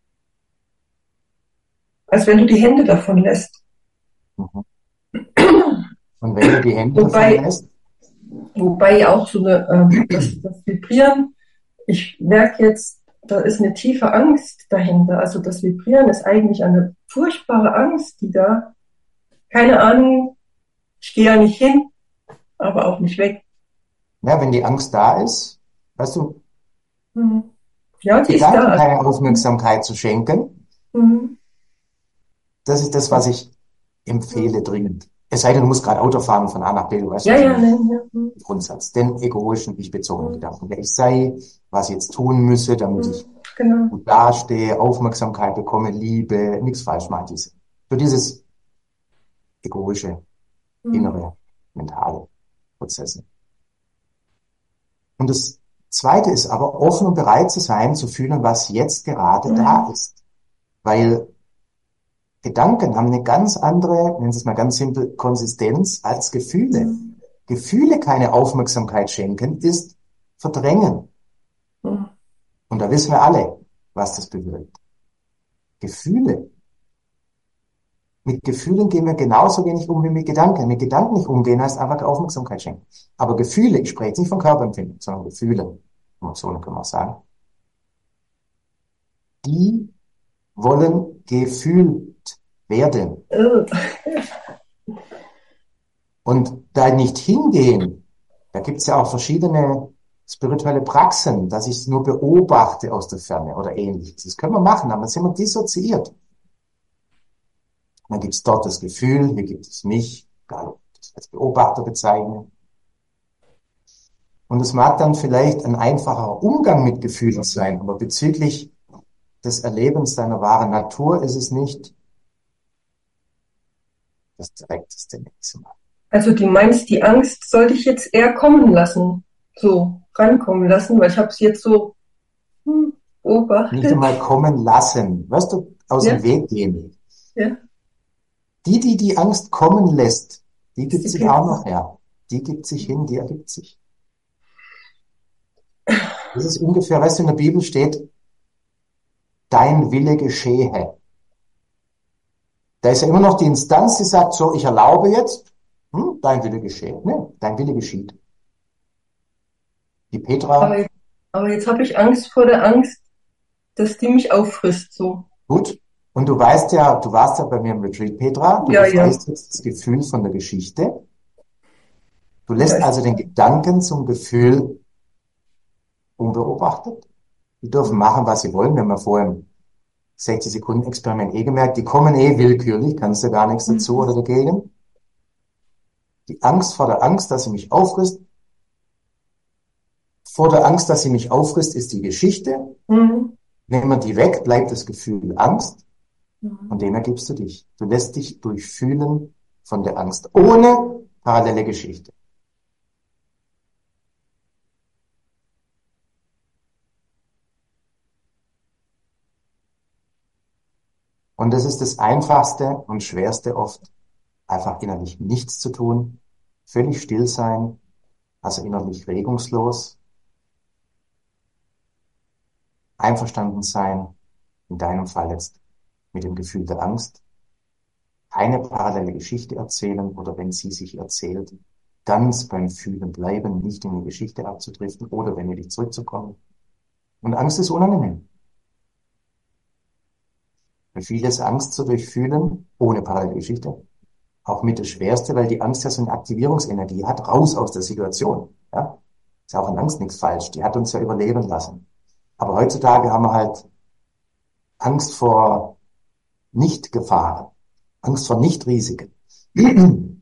als wenn du die Hände davon lässt. Mhm. Und wenn du die Hände davon Wobei, lässt? Wobei auch so das Vibrieren, ich merke jetzt, da ist eine tiefe Angst dahinter. Also das Vibrieren ist eigentlich eine furchtbare Angst, die da, keine Ahnung, ich gehe ja nicht hin, aber auch nicht weg. Ja, wenn die Angst da ist, weißt du, Mhm. Ja, die ist da. Gedanken keine Aufmerksamkeit zu schenken, Mhm. das ist das, was ich empfehle dringend. Es sei denn, du musst gerade Auto fahren von A nach B, du weißt Ja, was ich ja, meine. ne, ja. Grundsatz. Den egoischen, ich-bezogenen Gedanken. Wer ich sei, was ich jetzt tun müsse, damit ich Genau. gut dastehe, Aufmerksamkeit bekomme, Liebe, nichts falsch mache. So dieses egoische, innere, mentale Prozesse. Und das Zweite ist aber, offen und bereit zu sein, zu fühlen, was jetzt gerade da ist. Weil Gedanken haben eine ganz andere, nennen Sie es mal ganz simpel, Konsistenz als Gefühle. Gefühle keine Aufmerksamkeit schenken, ist verdrängen. Mhm. Und da wissen wir alle, was das bewirkt. Gefühle. Mit Gefühlen gehen wir genauso wenig um wie mit Gedanken. Mit Gedanken nicht umgehen heißt einfach Aufmerksamkeit schenken. Aber Gefühle, ich spreche jetzt nicht von Körperempfinden, sondern Gefühle, Emotionen können wir auch sagen, die wollen gefühlt werden. Und da nicht hingehen, da gibt's ja auch verschiedene spirituelle Praxen, dass ich es nur beobachte aus der Ferne oder ähnliches. Das können wir machen, aber dann sind wir dissoziiert. Dann gibt's dort das Gefühl, hier gibt es mich, egal ob ich das als Beobachter bezeichne. Und es mag dann vielleicht ein einfacher Umgang mit Gefühlen sein, aber bezüglich des Erlebens deiner wahren Natur ist es nicht das direkteste nächste Mal. Also du meinst, die Angst sollte ich jetzt eher kommen lassen, so rankommen lassen, weil ich habe es jetzt so Nicht beobachtet. einmal kommen lassen, weißt du, aus Ja. dem Weg gehen. Ja. Die Angst kommen lässt, die gibt Die sich gibt auch es. noch her. Die gibt sich hin, die ergibt sich. Das ist ungefähr, weißt du, in der Bibel steht, dein Wille geschehe. Da ist ja immer noch die Instanz, die sagt, so, ich erlaube jetzt, dein Wille geschehe. Ne, dein Wille geschieht. Die Petra, Aber jetzt habe ich Angst vor der Angst, dass die mich auffrisst, so. gut. Und du weißt ja, du warst ja bei mir im Retreat, Petra, du Ja, ja. befreist jetzt das Gefühl von der Geschichte. Du Da lässt ist, also den Gedanken zum Gefühl unbeobachtet. Die dürfen machen, was sie wollen. Wir haben ja vorher im 60-Sekunden-Experiment gemerkt, die kommen willkürlich, kannst du gar nichts dazu oder dagegen. Die Angst vor der Angst, dass sie mich auffrisst. Vor der Angst, dass sie mich auffrisst, ist die Geschichte. Mhm. Nehmen wir die weg, bleibt das Gefühl Angst. Mhm. Und dem ergibst du dich. Du lässt dich durchfühlen von der Angst, ohne parallele Geschichte. Und das ist das Einfachste und Schwerste oft, einfach innerlich nichts zu tun, völlig still sein, also innerlich regungslos, einverstanden sein, in deinem Fall jetzt mit dem Gefühl der Angst, keine parallele Geschichte erzählen oder wenn sie sich erzählt, ganz beim Fühlen bleiben, nicht in die Geschichte abzudriften oder wenn ihr dich zurückzukommen. Und Angst ist unangenehm. Für viele ist Angst zu durchfühlen, ohne parallele Geschichte, auch mit das Schwerste, weil die Angst ja so eine Aktivierungsenergie hat, raus aus der Situation. Ja? Ist ja auch in Angst nichts falsch, die hat uns ja überleben lassen. Aber heutzutage haben wir halt Angst vor Nicht-Gefahren, Angst vor Nicht-Risiken. Wenn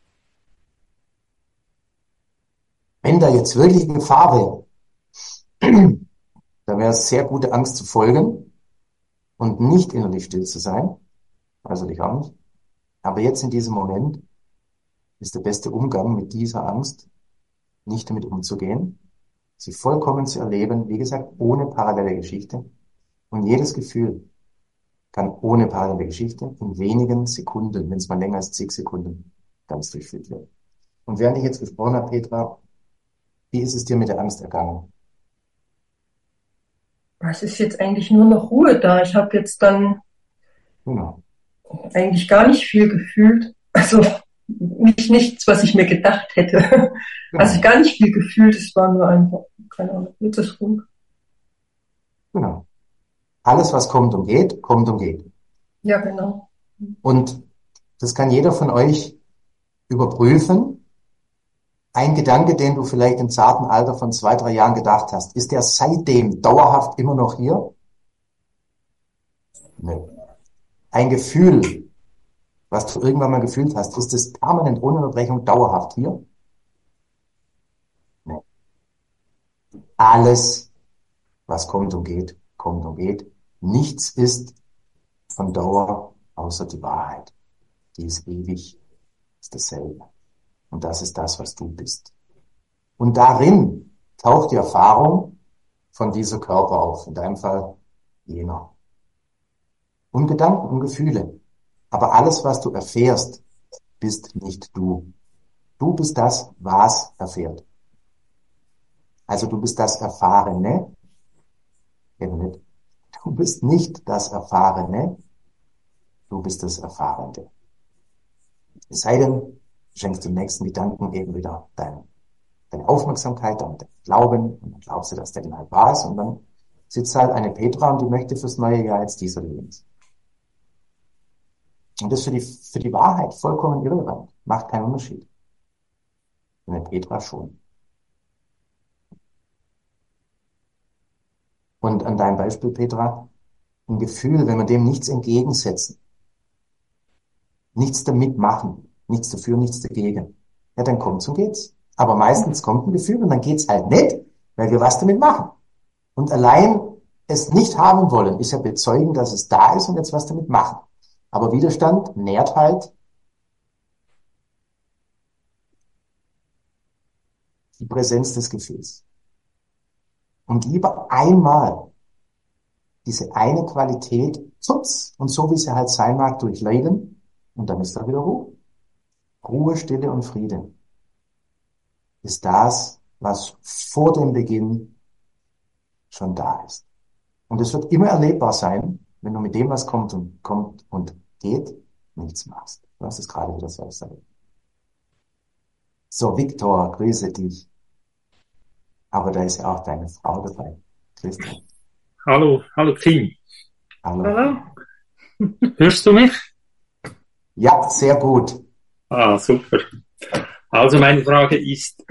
da jetzt wirklich Gefahr wäre, dann wäre es sehr gute Angst zu folgen und nicht innerlich still zu sein. Also ich auch nicht. Aber jetzt in diesem Moment ist der beste Umgang mit dieser Angst, nicht damit umzugehen, sie vollkommen zu erleben, wie gesagt, ohne parallele Geschichte. Und jedes Gefühl kann ohne parallele Geschichte in wenigen Sekunden, wenn es mal länger als 10 Sekunden, ganz durchführt werden. Und während ich jetzt gesprochen habe, Petra, wie ist es dir mit der Angst ergangen? Es ist jetzt eigentlich nur noch Ruhe da. Ich habe jetzt dann Genau. eigentlich gar nicht viel gefühlt. Also nichts, was ich mir gedacht hätte. Also gar nicht viel gefühlt, es war nur einfach, keine Ahnung, jetzt ist ruhig. Genau. Alles, was kommt und geht, kommt und geht. Ja, genau. Und das kann jeder von euch überprüfen. Ein Gedanke, den du vielleicht im zarten Alter von 2, 3 Jahren gedacht hast, ist der seitdem dauerhaft immer noch hier? Nö. Ein Gefühl, was du irgendwann mal gefühlt hast, ist es permanent ohne Unterbrechung dauerhaft hier? Nee. Alles, was kommt und geht, kommt und geht. Nichts ist von Dauer außer die Wahrheit. Die ist ewig, ist dasselbe. Und das ist das, was du bist. Und darin taucht die Erfahrung von dieser Körper auf. In deinem Fall jener. Und Gedanken und Gefühle. Aber alles, was du erfährst, bist nicht du. Du bist das, was erfährt. Also du bist das Erfahrene. Eben nicht. Du bist nicht das Erfahrene. Du bist das Erfahrende. Es sei denn, du schenkst dem nächsten Gedanken eben wieder deine Aufmerksamkeit, dein Glauben, und dann glaubst du, dass der Inhalt wahr ist, und dann sitzt halt eine Petra und die möchte fürs neue Jahr jetzt dies oder jenes. Und das ist für die Wahrheit vollkommen irrelevant. Macht keinen Unterschied. Für eine Petra schon. Und an deinem Beispiel, Petra, ein Gefühl, wenn wir dem nichts entgegensetzen, nichts damit machen, nichts dafür, nichts dagegen, ja, dann kommt's und geht's. Aber meistens kommt ein Gefühl und dann geht's halt nicht, weil wir was damit machen. Und allein es nicht haben wollen, ist ja bezeugen, dass es da ist und jetzt was damit machen. Aber Widerstand nährt halt die Präsenz des Gefühls. Und lieber einmal diese eine Qualität, und so wie sie halt sein mag, durchleiden, und dann ist da wieder Ruhe. Ruhe, Stille und Frieden ist das, was vor dem Beginn schon da ist. Und es wird immer erlebbar sein, wenn du mit dem, was kommt und geht, nichts machst. Du hast es gerade wieder selbst erlebt. So, Viktor, grüße dich. Aber da ist ja auch deine Frau dabei. Christian. Hallo Tim. Hallo. Hörst du mich? Ja, sehr gut. Super. Also meine Frage ist,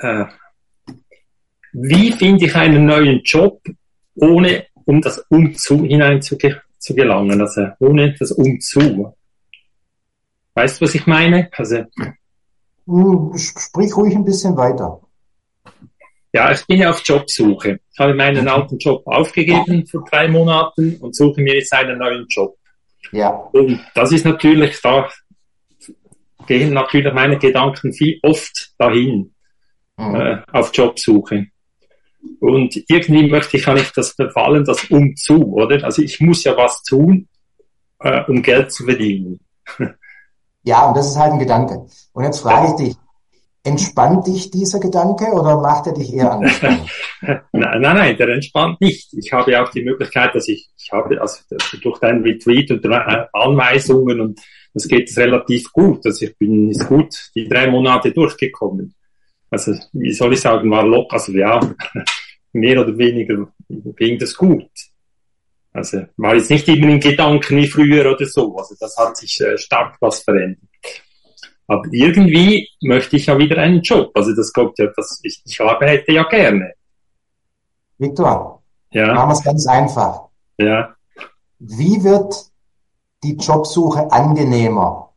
wie finde ich einen neuen Job, ohne um das Umzu hinein zu gelangen, also ohne das Umzu? Weißt du, was ich meine? Also, Sprich ruhig ein bisschen weiter. ja, ich bin ja auf Jobsuche. Ich habe meinen alten Job aufgegeben vor 3 Monaten und suche mir jetzt einen neuen Job. Ja. Und das ist natürlich, da gehen natürlich meine Gedanken viel oft dahin, auf Jobsuche. Und irgendwie möchte ich ja nicht das verfallen, das Umzu, oder? Also ich muss ja was tun, um Geld zu verdienen. Ja, und das ist halt ein Gedanke. Und jetzt frage ich dich, entspannt dich dieser Gedanke oder macht er dich eher angespannt? Nein, der entspannt nicht. Ich habe ja auch die Möglichkeit, dass ich habe also durch deinen Retweet und Anweisungen, und das geht relativ gut. Also ich bin ist gut die 3 Monate durchgekommen. Also wie soll ich sagen, war locker, also ja, mehr oder weniger ging das gut. Also war jetzt nicht immer in Gedanken wie früher oder so. Also das hat sich stark was verändert. Aber irgendwie möchte ich ja wieder einen Job. Also das kommt ja, ich arbeite ja gerne. Viktor, Ja. machen wir es ganz einfach. Ja. Wie wird die Jobsuche angenehmer?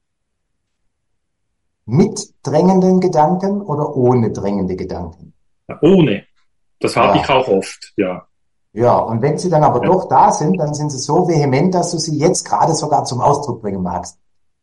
Mit drängenden Gedanken oder ohne drängende Gedanken? Ohne. Das habe Ja. ich auch oft, ja. Ja, und wenn sie dann aber doch da sind, dann sind sie so vehement, dass du sie jetzt gerade sogar zum Ausdruck bringen magst.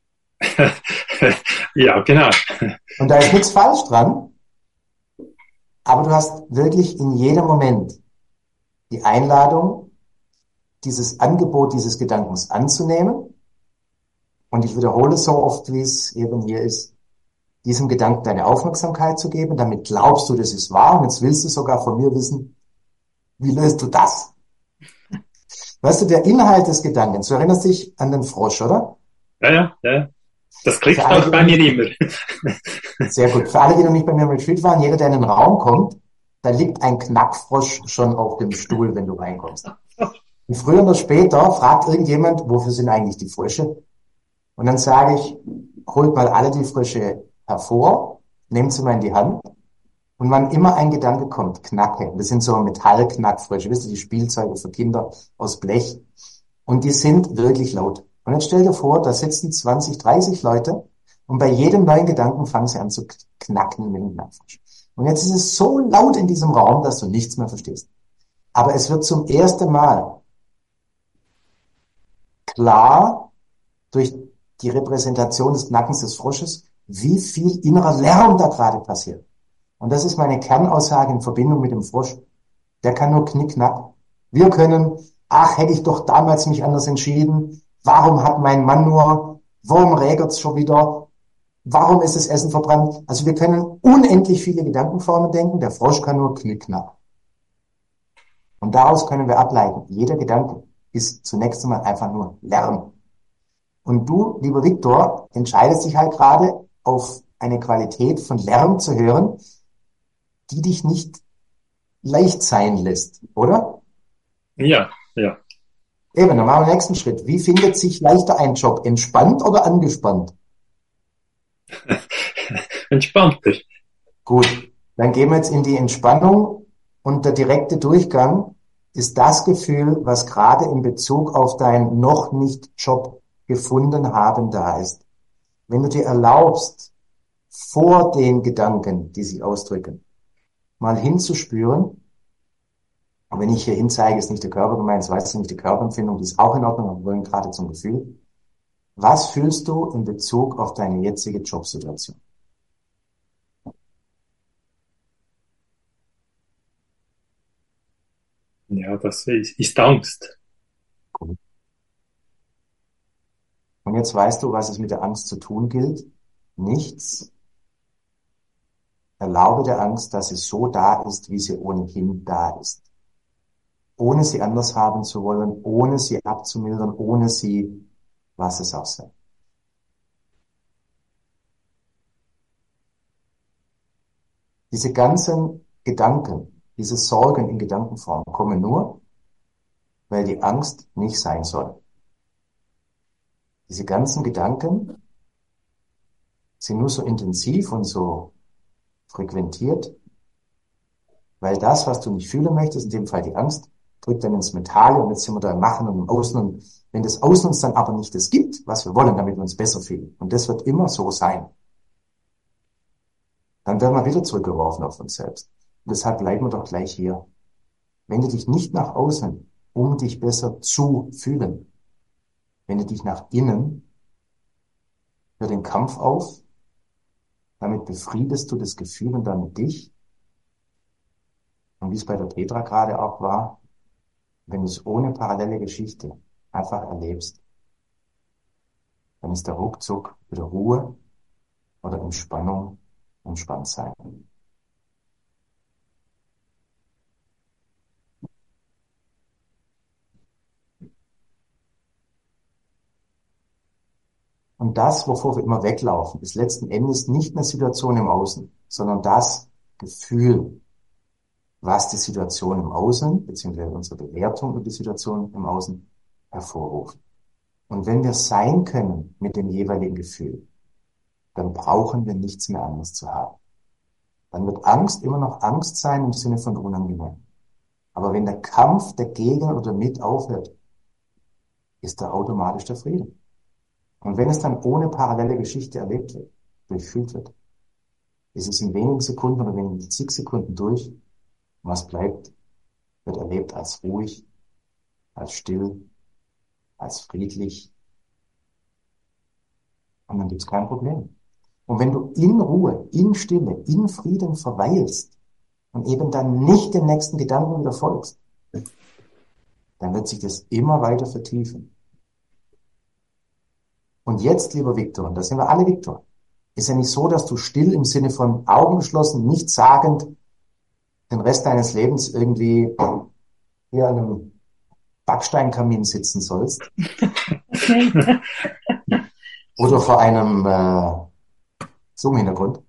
Ja, genau. Und da ist nichts falsch dran, aber du hast wirklich in jedem Moment die Einladung, dieses Angebot dieses Gedankens anzunehmen. Und ich wiederhole so oft, wie es eben hier ist, diesem Gedanken deine Aufmerksamkeit zu geben. Damit glaubst du, das ist wahr. Und jetzt willst du sogar von mir wissen, wie löst du das? Weißt du, der Inhalt des Gedankens, du erinnerst dich an den Frosch, oder? Ja. Das klickt Für alle, auch bei mir immer. sehr gut. Für alle, die noch nicht bei mir im Retreat waren, jeder, der in den Raum kommt, da liegt ein Knackfrosch schon auf dem Stuhl, wenn du reinkommst. Und früher oder später fragt irgendjemand, wofür sind eigentlich die Frösche? Und dann sage ich, holt mal alle die Frösche hervor, nehmt sie mal in die Hand. Und wann immer ein Gedanke kommt, Knacke, das sind so Metallknackfrösche, wisst ihr, die Spielzeuge für Kinder aus Blech. Und die sind wirklich laut. Und jetzt stell dir vor, da sitzen 20, 30 Leute und bei jedem neuen Gedanken fangen sie an zu knacken mit dem Knackfrosch. Und jetzt ist es so laut in diesem Raum, dass du nichts mehr verstehst. Aber es wird zum ersten Mal klar durch die Repräsentation des Knackens des Frosches, wie viel innerer Lärm da gerade passiert. Und das ist meine Kernaussage in Verbindung mit dem Frosch. Der kann nur knickknack. Wir können, ach, hätte ich doch damals mich anders entschieden. Warum hat mein Mann nur, warum regert's schon wieder? Warum ist das Essen verbrannt? Also wir können unendlich viele Gedankenformen denken. Der Frosch kann nur knickknack. Und daraus können wir ableiten, jeder Gedanke ist zunächst einmal einfach nur Lärm. Und du, lieber Viktor, entscheidest dich halt gerade auf eine Qualität von Lärm zu hören, die dich nicht leicht sein lässt, oder? Ja, ja. Eben, dann machen wir den nächsten Schritt. Wie findet sich leichter ein Job? Entspannt oder angespannt? Entspannter. Gut, dann gehen wir jetzt in die Entspannung und der direkte Durchgang ist das Gefühl, was gerade in Bezug auf deinen noch nicht Job gefunden haben da ist. Wenn du dir erlaubst, vor den Gedanken, die sich ausdrücken, mal hinzuspüren, und wenn ich hier hinzeige, ist nicht der Körper gemeint, das weißt du nicht, die Körperempfindung, die ist auch in Ordnung, aber wir wollen gerade zum Gefühl. Was fühlst du in Bezug auf deine jetzige Jobsituation? Ja, das ist Angst. Gut. Und jetzt weißt du, was es mit der Angst zu tun gilt? Nichts. Erlaube der Angst, dass sie so da ist, wie sie ohnehin da ist. Ohne sie anders haben zu wollen, ohne sie abzumildern, ohne sie, was es auch sei. Diese ganzen Gedanken, diese Sorgen in Gedankenform kommen nur, weil die Angst nicht sein soll. Diese ganzen Gedanken sind nur so intensiv und so frequentiert, weil das, was du nicht fühlen möchtest, in dem Fall die Angst, drückt dann ins Mentale und jetzt sind wir da im Machen und im Außen. Und wenn das Außen uns dann aber nicht das gibt, was wir wollen, damit wir uns besser fühlen, und das wird immer so sein, dann werden wir wieder zurückgeworfen auf uns selbst. Und deshalb bleiben wir doch gleich hier. Wende dich nicht nach außen, um dich besser zu fühlen. Wende dich nach innen, hör den Kampf auf, damit befriedest du das Gefühl und damit dich. Und wie es bei der Petra gerade auch war, wenn du es ohne parallele Geschichte einfach erlebst, dann ist der ruckzuck wieder Ruhe oder Entspannung, entspannt sein. Und das, wovor wir immer weglaufen, ist letzten Endes nicht eine Situation im Außen, sondern das Gefühl, was die Situation im Außen, beziehungsweise unsere Bewertung über die Situation im Außen hervorruft. Und wenn wir sein können mit dem jeweiligen Gefühl, dann brauchen wir nichts mehr anderes zu haben. Dann wird Angst immer noch Angst sein im Sinne von unangenehm. Aber wenn der Kampf dagegen oder mit aufhört, ist da automatisch der Frieden. Und wenn es dann ohne parallele Geschichte erlebt wird, durchfühlt wird, ist es in wenigen Sekunden oder wenigen zig Sekunden durch. Und was bleibt, wird erlebt als ruhig, als still, als friedlich. Und dann gibt's kein Problem. Und wenn du in Ruhe, in Stille, in Frieden verweilst und eben dann nicht den nächsten Gedanken wieder folgst, dann wird sich das immer weiter vertiefen. Und jetzt, lieber Viktor, und da sind wir alle Viktor, ist ja nicht so, dass du still im Sinne von Augen geschlossen, nichts sagend, den Rest deines Lebens irgendwie hier an einem Backsteinkamin sitzen sollst. oder vor einem Zoom-Hintergrund.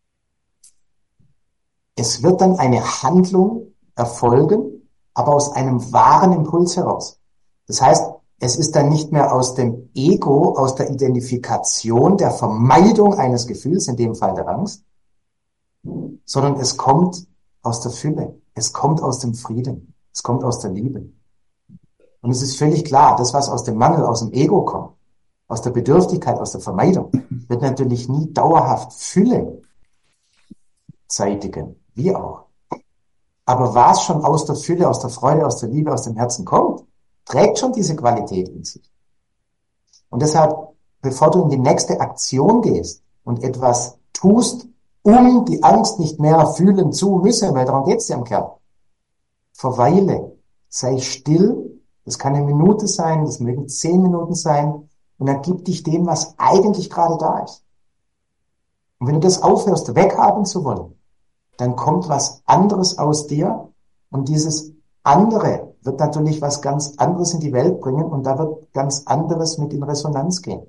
Es wird dann eine Handlung erfolgen, aber aus einem wahren Impuls heraus. Das heißt, es ist dann nicht mehr aus dem Ego, aus der Identifikation, der Vermeidung eines Gefühls, in dem Fall der Angst, sondern es kommt aus der Fülle, es kommt aus dem Frieden, es kommt aus der Liebe. Und es ist völlig klar, das, was aus dem Mangel, aus dem Ego kommt, aus der Bedürftigkeit, aus der Vermeidung, wird natürlich nie dauerhaft Fülle zeitigen, wie auch. Aber was schon aus der Fülle, aus der Freude, aus der Liebe, aus dem Herzen kommt, trägt schon diese Qualität in sich. Und deshalb, bevor du in die nächste Aktion gehst und etwas tust, um die Angst nicht mehr fühlen zu müssen, weil darum geht's ja im Kern, verweile, sei still, das kann eine Minute sein, das mögen 10 Minuten sein, und dann gib dich dem, was eigentlich gerade da ist. Und wenn du das aufhörst, weghaben zu wollen, dann kommt was anderes aus dir, und dieses andere wird natürlich was ganz anderes in die Welt bringen, und da wird ganz anderes mit in Resonanz gehen.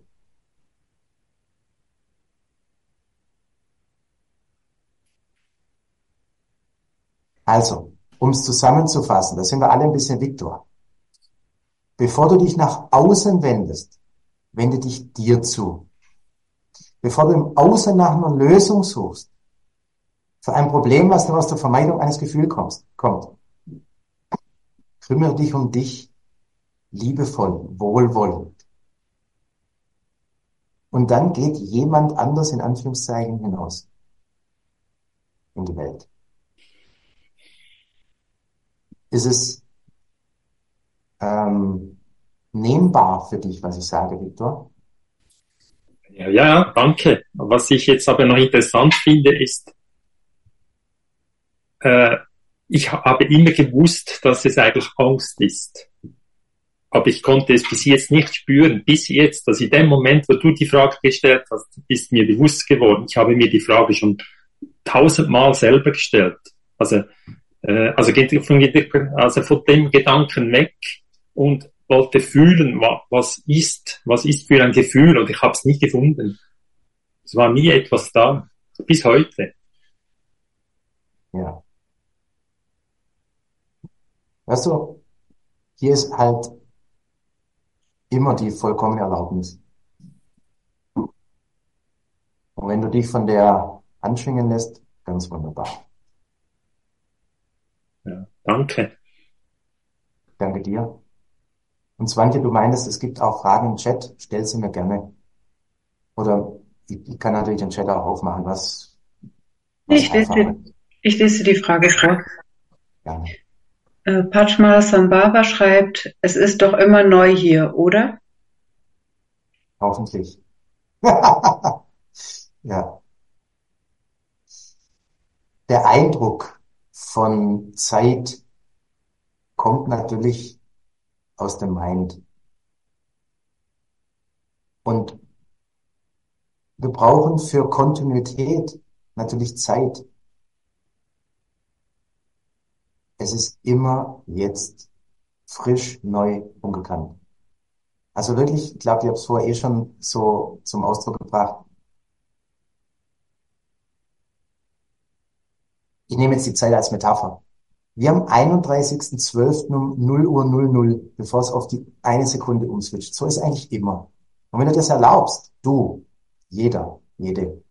Also, um es zusammenzufassen, da sind wir alle ein bisschen Viktor. Bevor du dich nach außen wendest, wende dich dir zu. Bevor du im Außen nach einer Lösung suchst, für ein Problem, was nur aus der Vermeidung eines Gefühls kommt, kümmere dich um dich, liebevoll, wohlwollend. Und dann geht jemand anders in Anführungszeichen hinaus in die Welt. Ist es nehmbar für dich, was ich sage, Viktor? Ja, danke. Was ich jetzt aber noch interessant finde, ist, ich habe immer gewusst, dass es eigentlich Angst ist. Aber ich konnte es bis jetzt nicht spüren. Bis jetzt, dass in dem Moment, wo du die Frage gestellt hast, ist mir bewusst geworden. Ich habe mir die Frage schon 1000-mal selber gestellt. Also von dem Gedanken weg und wollte fühlen, was ist für ein Gefühl, und ich habe es nicht gefunden. Es war nie etwas da, bis heute. Ja. Weißt du, hier ist halt immer die vollkommene Erlaubnis. Und wenn du dich von der anschwingen lässt, ganz wunderbar. Ja, danke. Danke dir. Und Swantje, du meintest, es gibt auch Fragen im Chat, stell sie mir gerne. Oder ich kann natürlich den Chat auch aufmachen, was Ich lese die Frage vor. Gerne. Pachma Sambhava schreibt, es ist doch immer neu hier, oder? Hoffentlich. Ja. Der Eindruck von Zeit kommt natürlich aus dem Mind. Und wir brauchen für Kontinuität natürlich Zeit. Es ist immer jetzt frisch, neu, ungekannt. Also wirklich, ich glaube, ich habe es vorher schon so zum Ausdruck gebracht. Ich nehme jetzt die Zeit als Metapher. Wir haben 31.12. um 0 Uhr 00, bevor es auf die 1 Sekunde umswitcht. So ist eigentlich immer. Und wenn du das erlaubst, du, jeder, jede.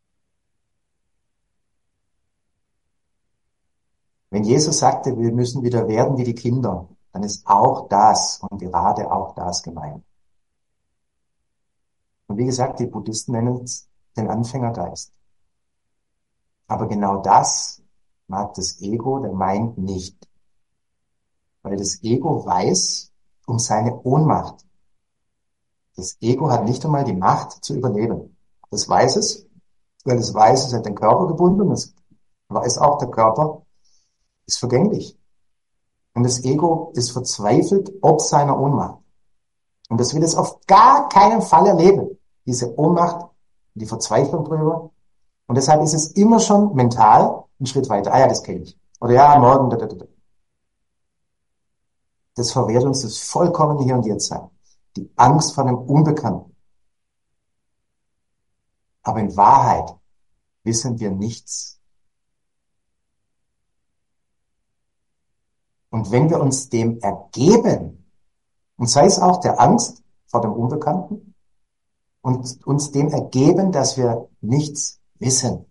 Wenn Jesus sagte, wir müssen wieder werden wie die Kinder, dann ist auch das und gerade auch das gemeint. Und wie gesagt, die Buddhisten nennen es den Anfängergeist. Aber genau das mag das Ego, der Mind, nicht. Weil das Ego weiß um seine Ohnmacht. Das Ego hat nicht einmal die Macht zu überleben. Das weiß es, weil es weiß, es hat den Körper gebunden, es weiß auch, der Körper ist vergänglich. Und das Ego ist verzweifelt ob seiner Ohnmacht. Und das will es auf gar keinen Fall erleben. Diese Ohnmacht, die Verzweiflung drüber. Und deshalb ist es immer schon mental einen Schritt weiter. Ah ja, das kenne ich. Oder ja, morgen. Das verwehrt uns das vollkommene Hier und Jetzt sein. Die Angst vor dem Unbekannten. Aber in Wahrheit wissen wir nichts. Und wenn wir uns dem ergeben, und sei es auch der Angst vor dem Unbekannten, und uns dem ergeben, dass wir nichts wissen,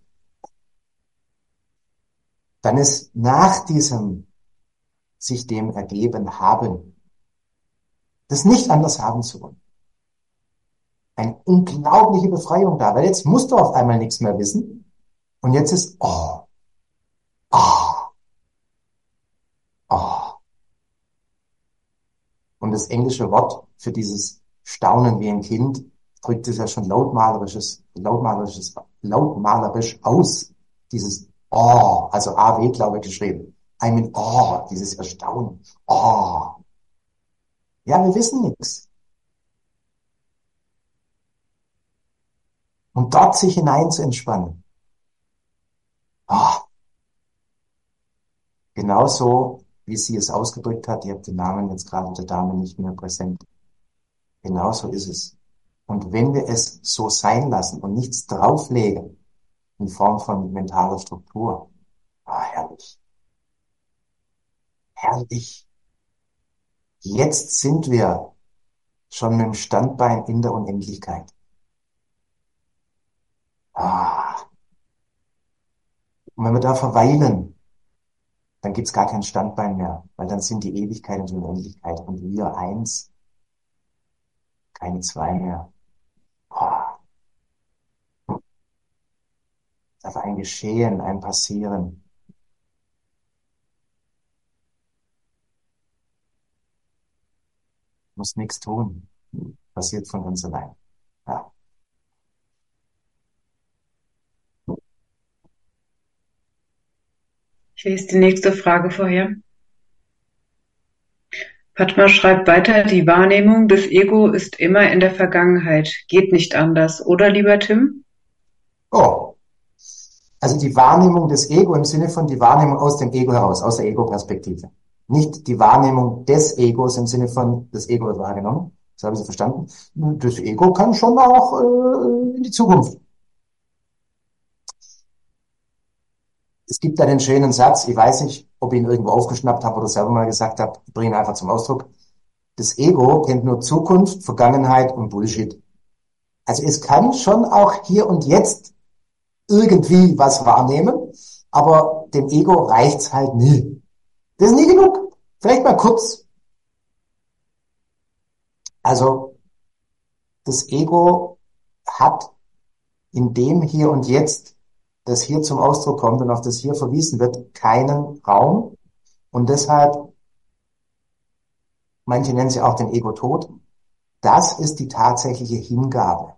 dann ist nach diesem sich dem ergeben haben, das nicht anders haben zu wollen, eine unglaubliche Befreiung da, weil jetzt musst du auf einmal nichts mehr wissen und jetzt ist oh, oh. Und das englische Wort für dieses Staunen wie ein Kind drückt es ja schon lautmalerisch aus. Dieses oh, also A-W, glaube ich, geschrieben. I'm in awe, dieses Erstaunen. Oh. Ja, wir wissen nichts. Und dort sich hinein zu entspannen. Oh. Genauso, wie sie es ausgedrückt hat, ihr habt den Namen jetzt gerade der Dame nicht mehr präsent. Genauso ist es. Und wenn wir es so sein lassen und nichts drauflegen, in Form von mentaler Struktur, herrlich. Herrlich. Jetzt sind wir schon mit dem Standbein in der Unendlichkeit. Und wenn wir da verweilen, dann gibt's gar kein Standbein mehr, weil dann sind die Ewigkeit und die Unendlichkeit und wir eins, keine zwei mehr. Das darf ein Geschehen, ein Passieren. Muss nichts tun. Passiert von uns allein. Ja. Ich lese die nächste Frage vorher. Fatma schreibt weiter, die Wahrnehmung des Ego ist immer in der Vergangenheit. Geht nicht anders, oder lieber Tim? Oh. Also die Wahrnehmung des Ego im Sinne von die Wahrnehmung aus dem Ego heraus, aus der Ego-Perspektive. Nicht die Wahrnehmung des Egos im Sinne von das Ego wird wahrgenommen. Das habe ich so verstanden. Das Ego kann schon auch in die Zukunft. Es gibt da den schönen Satz, ich weiß nicht, ob ich ihn irgendwo aufgeschnappt habe oder selber mal gesagt habe, ich bringe ihn einfach zum Ausdruck. Das Ego kennt nur Zukunft, Vergangenheit und Bullshit. Also es kann schon auch hier und jetzt irgendwie was wahrnehmen, aber dem Ego reicht's halt nie. Das ist nie genug. Vielleicht mal kurz. Also das Ego hat in dem Hier und Jetzt, das hier zum Ausdruck kommt und auf das hier verwiesen wird, keinen Raum. Und deshalb, manche nennen sie auch den Ego-Tod, das ist die tatsächliche Hingabe.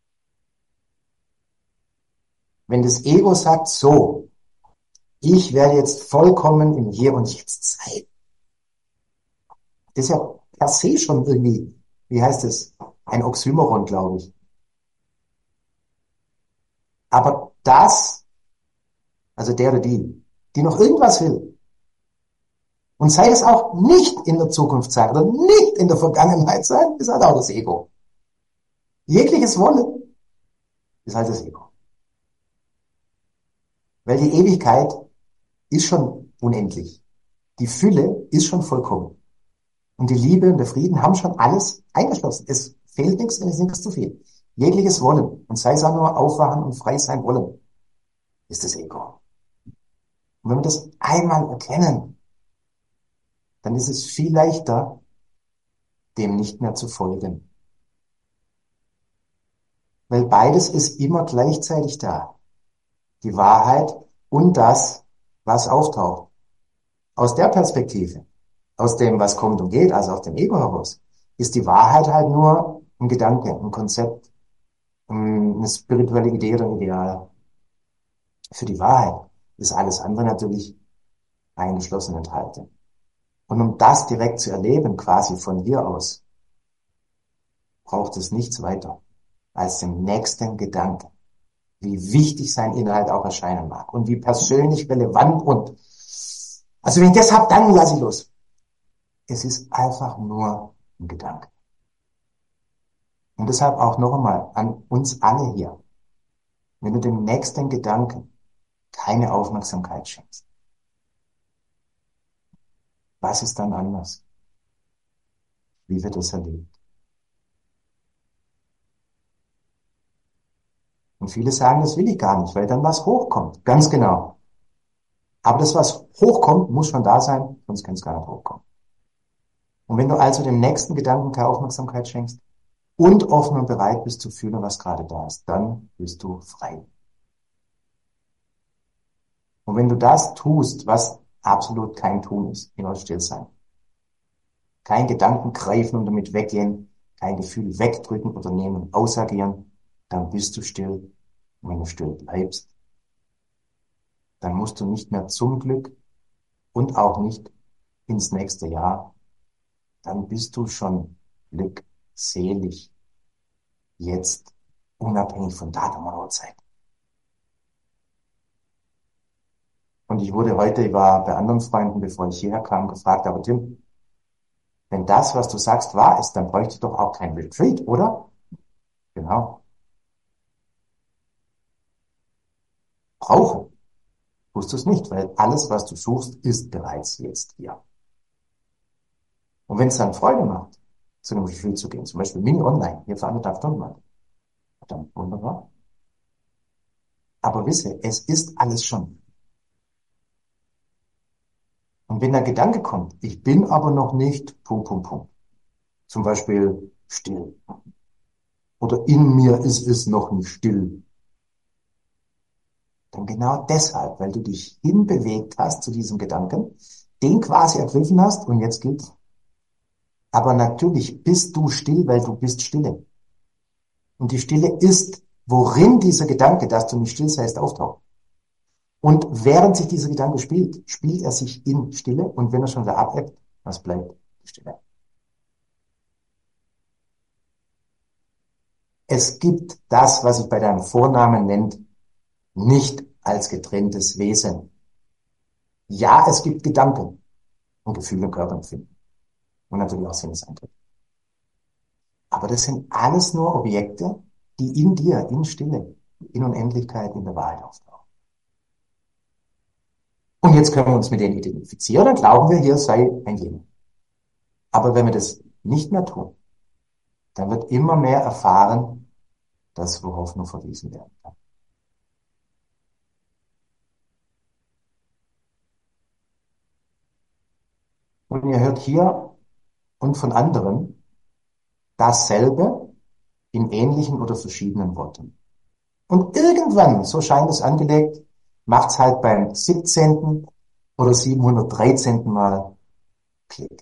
Wenn das Ego sagt, so, ich werde jetzt vollkommen im Hier und Jetzt sein. Das ist ja per se schon irgendwie, wie heißt es, ein Oxymoron, glaube ich. Aber das, also der oder die noch irgendwas will, und sei es auch nicht in der Zukunft sein oder nicht in der Vergangenheit sein, ist halt auch das Ego. Jegliches Wollen ist halt das Ego. Weil die Ewigkeit ist schon unendlich. Die Fülle ist schon vollkommen. Und die Liebe und der Frieden haben schon alles eingeschlossen. Es fehlt nichts und es ist nichts zu viel. Jegliches Wollen, und sei es auch nur aufwachen und frei sein wollen, ist das Ego. Und wenn wir das einmal erkennen, dann ist es viel leichter, dem nicht mehr zu folgen. Weil beides ist immer gleichzeitig da. Die Wahrheit und das, was auftaucht. Aus der Perspektive, aus dem, was kommt und geht, also aus dem Ego heraus, ist die Wahrheit halt nur ein Gedanke, ein Konzept, eine spirituelle Idee oder ein Ideal. Für die Wahrheit ist alles andere natürlich eingeschlossen enthalten. Und um das direkt zu erleben, quasi von hier aus, braucht es nichts weiter als den nächsten Gedanken. Wie wichtig sein Inhalt auch erscheinen mag und wie persönlich relevant und, also wenn ich das habe, dann lasse ich los. Es ist einfach nur ein Gedanke. Und deshalb auch noch einmal an uns alle hier. Wenn du dem nächsten Gedanken keine Aufmerksamkeit schenkst, was ist dann anders? Wie wird das erlebt? Und viele sagen, das will ich gar nicht, weil dann was hochkommt. Ganz genau. Aber das, was hochkommt, muss schon da sein, sonst kann es gar nicht hochkommen. Und wenn du also dem nächsten Gedanken keine Aufmerksamkeit schenkst und offen und bereit bist zu fühlen, was gerade da ist, dann bist du frei. Und wenn du das tust, was absolut kein Tun ist, inneres Stillsein, kein Gedanken greifen und damit weggehen, kein Gefühl wegdrücken oder nehmen, ausagieren, dann bist du still. Und wenn du still bleibst, dann musst du nicht mehr zum Glück und auch nicht ins nächste Jahr, dann bist du schon glückselig, jetzt, unabhängig von Datum und Uhrzeit. Und ich war bei anderen Freunden, bevor ich hierher kam, gefragt, aber Tim, wenn das, was du sagst, wahr ist, dann bräuchte ich doch auch kein Retreat, oder? Genau. Brauchen tust du es nicht, weil alles, was du suchst, ist bereits jetzt hier. Und wenn es dann Freude macht, zu einem Retreat zu gehen, zum Beispiel Mini-Online, hier für 1,5 Stunden lang, dann wunderbar. Aber wisse, es ist alles schon. Und wenn der Gedanke kommt, ich bin aber noch nicht, zum Beispiel still. Oder in mir ist es noch nicht still. Dann genau deshalb, weil du dich hinbewegt hast zu diesem Gedanken, den quasi ergriffen hast und jetzt gilt's. Aber natürlich bist du still, weil du bist Stille. Und die Stille ist, worin dieser Gedanke, dass du nicht still seist, auftaucht. Und während sich dieser Gedanke spielt, spielt er sich in Stille. Und wenn er schon wieder abebbt, was bleibt? Die Stille. Es gibt das, was sich bei deinem Vornamen nennt, nicht als getrenntes Wesen. Ja, es gibt Gedanken und Gefühle, Körperempfinden und natürlich auch Sinneseindrücke. Aber das sind alles nur Objekte, die in dir, in Stille, in Unendlichkeit, in der Wahrheit auftauchen. Und jetzt können wir uns mit denen identifizieren, dann glauben wir, hier sei ein jener. Aber wenn wir das nicht mehr tun, dann wird immer mehr erfahren, das, worauf nur verwiesen werden kann. Und ihr hört hier und von anderen dasselbe in ähnlichen oder verschiedenen Worten. Und irgendwann, so scheint es angelegt, macht's halt beim 17. oder 713. Mal Klick.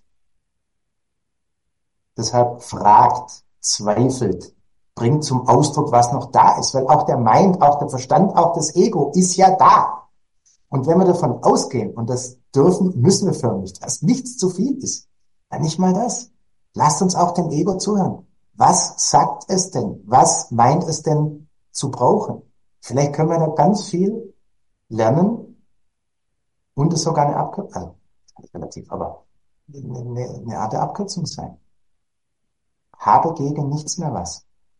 Deshalb fragt, zweifelt, bringt zum Ausdruck, was noch da ist, weil auch der Mind, auch der Verstand, auch das Ego ist ja da. Und wenn wir davon ausgehen, und das müssen wir förmlich, dass nichts zu viel ist, dann nicht mal das. Lasst uns auch dem Ego zuhören. Was sagt es denn? Was meint es denn zu brauchen? Vielleicht können wir da ganz viel lernen und es sogar eine Abkürzung, also relativ, aber eine Art der Abkürzung sein. Habe gegen nichts mehr was.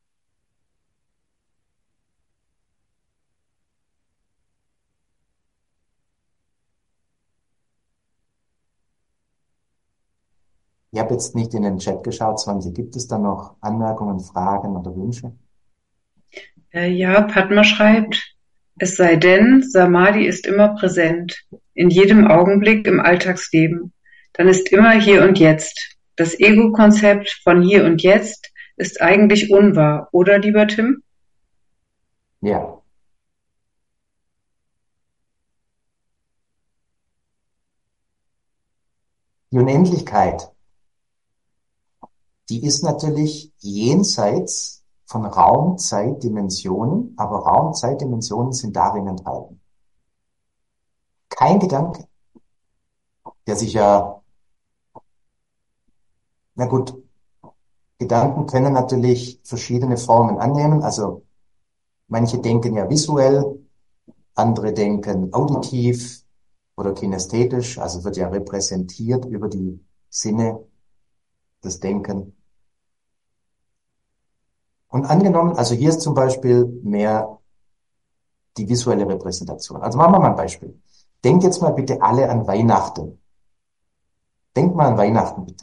Ich habe jetzt nicht in den Chat geschaut, Swanzi, gibt es da noch Anmerkungen, Fragen oder Wünsche? Ja, Padma schreibt, es sei denn, Samadhi ist immer präsent, in jedem Augenblick im Alltagsleben. Dann ist immer hier und jetzt. Das Ego-Konzept von hier und jetzt ist eigentlich unwahr, oder, lieber Tim? Ja. Die Unendlichkeit, die ist natürlich jenseits von Raum, Zeit, Dimensionen, aber Raum, Zeit, Dimensionen sind darin enthalten. Kein Gedanke, der sich ja, na gut, Gedanken können natürlich verschiedene Formen annehmen, also manche denken ja visuell, andere denken auditiv oder kinästhetisch, also wird ja repräsentiert über die Sinne, das Denken. Und angenommen, also hier ist zum Beispiel mehr die visuelle Repräsentation. Also machen wir mal ein Beispiel. Denkt jetzt mal bitte alle an Weihnachten. Denkt mal an Weihnachten bitte.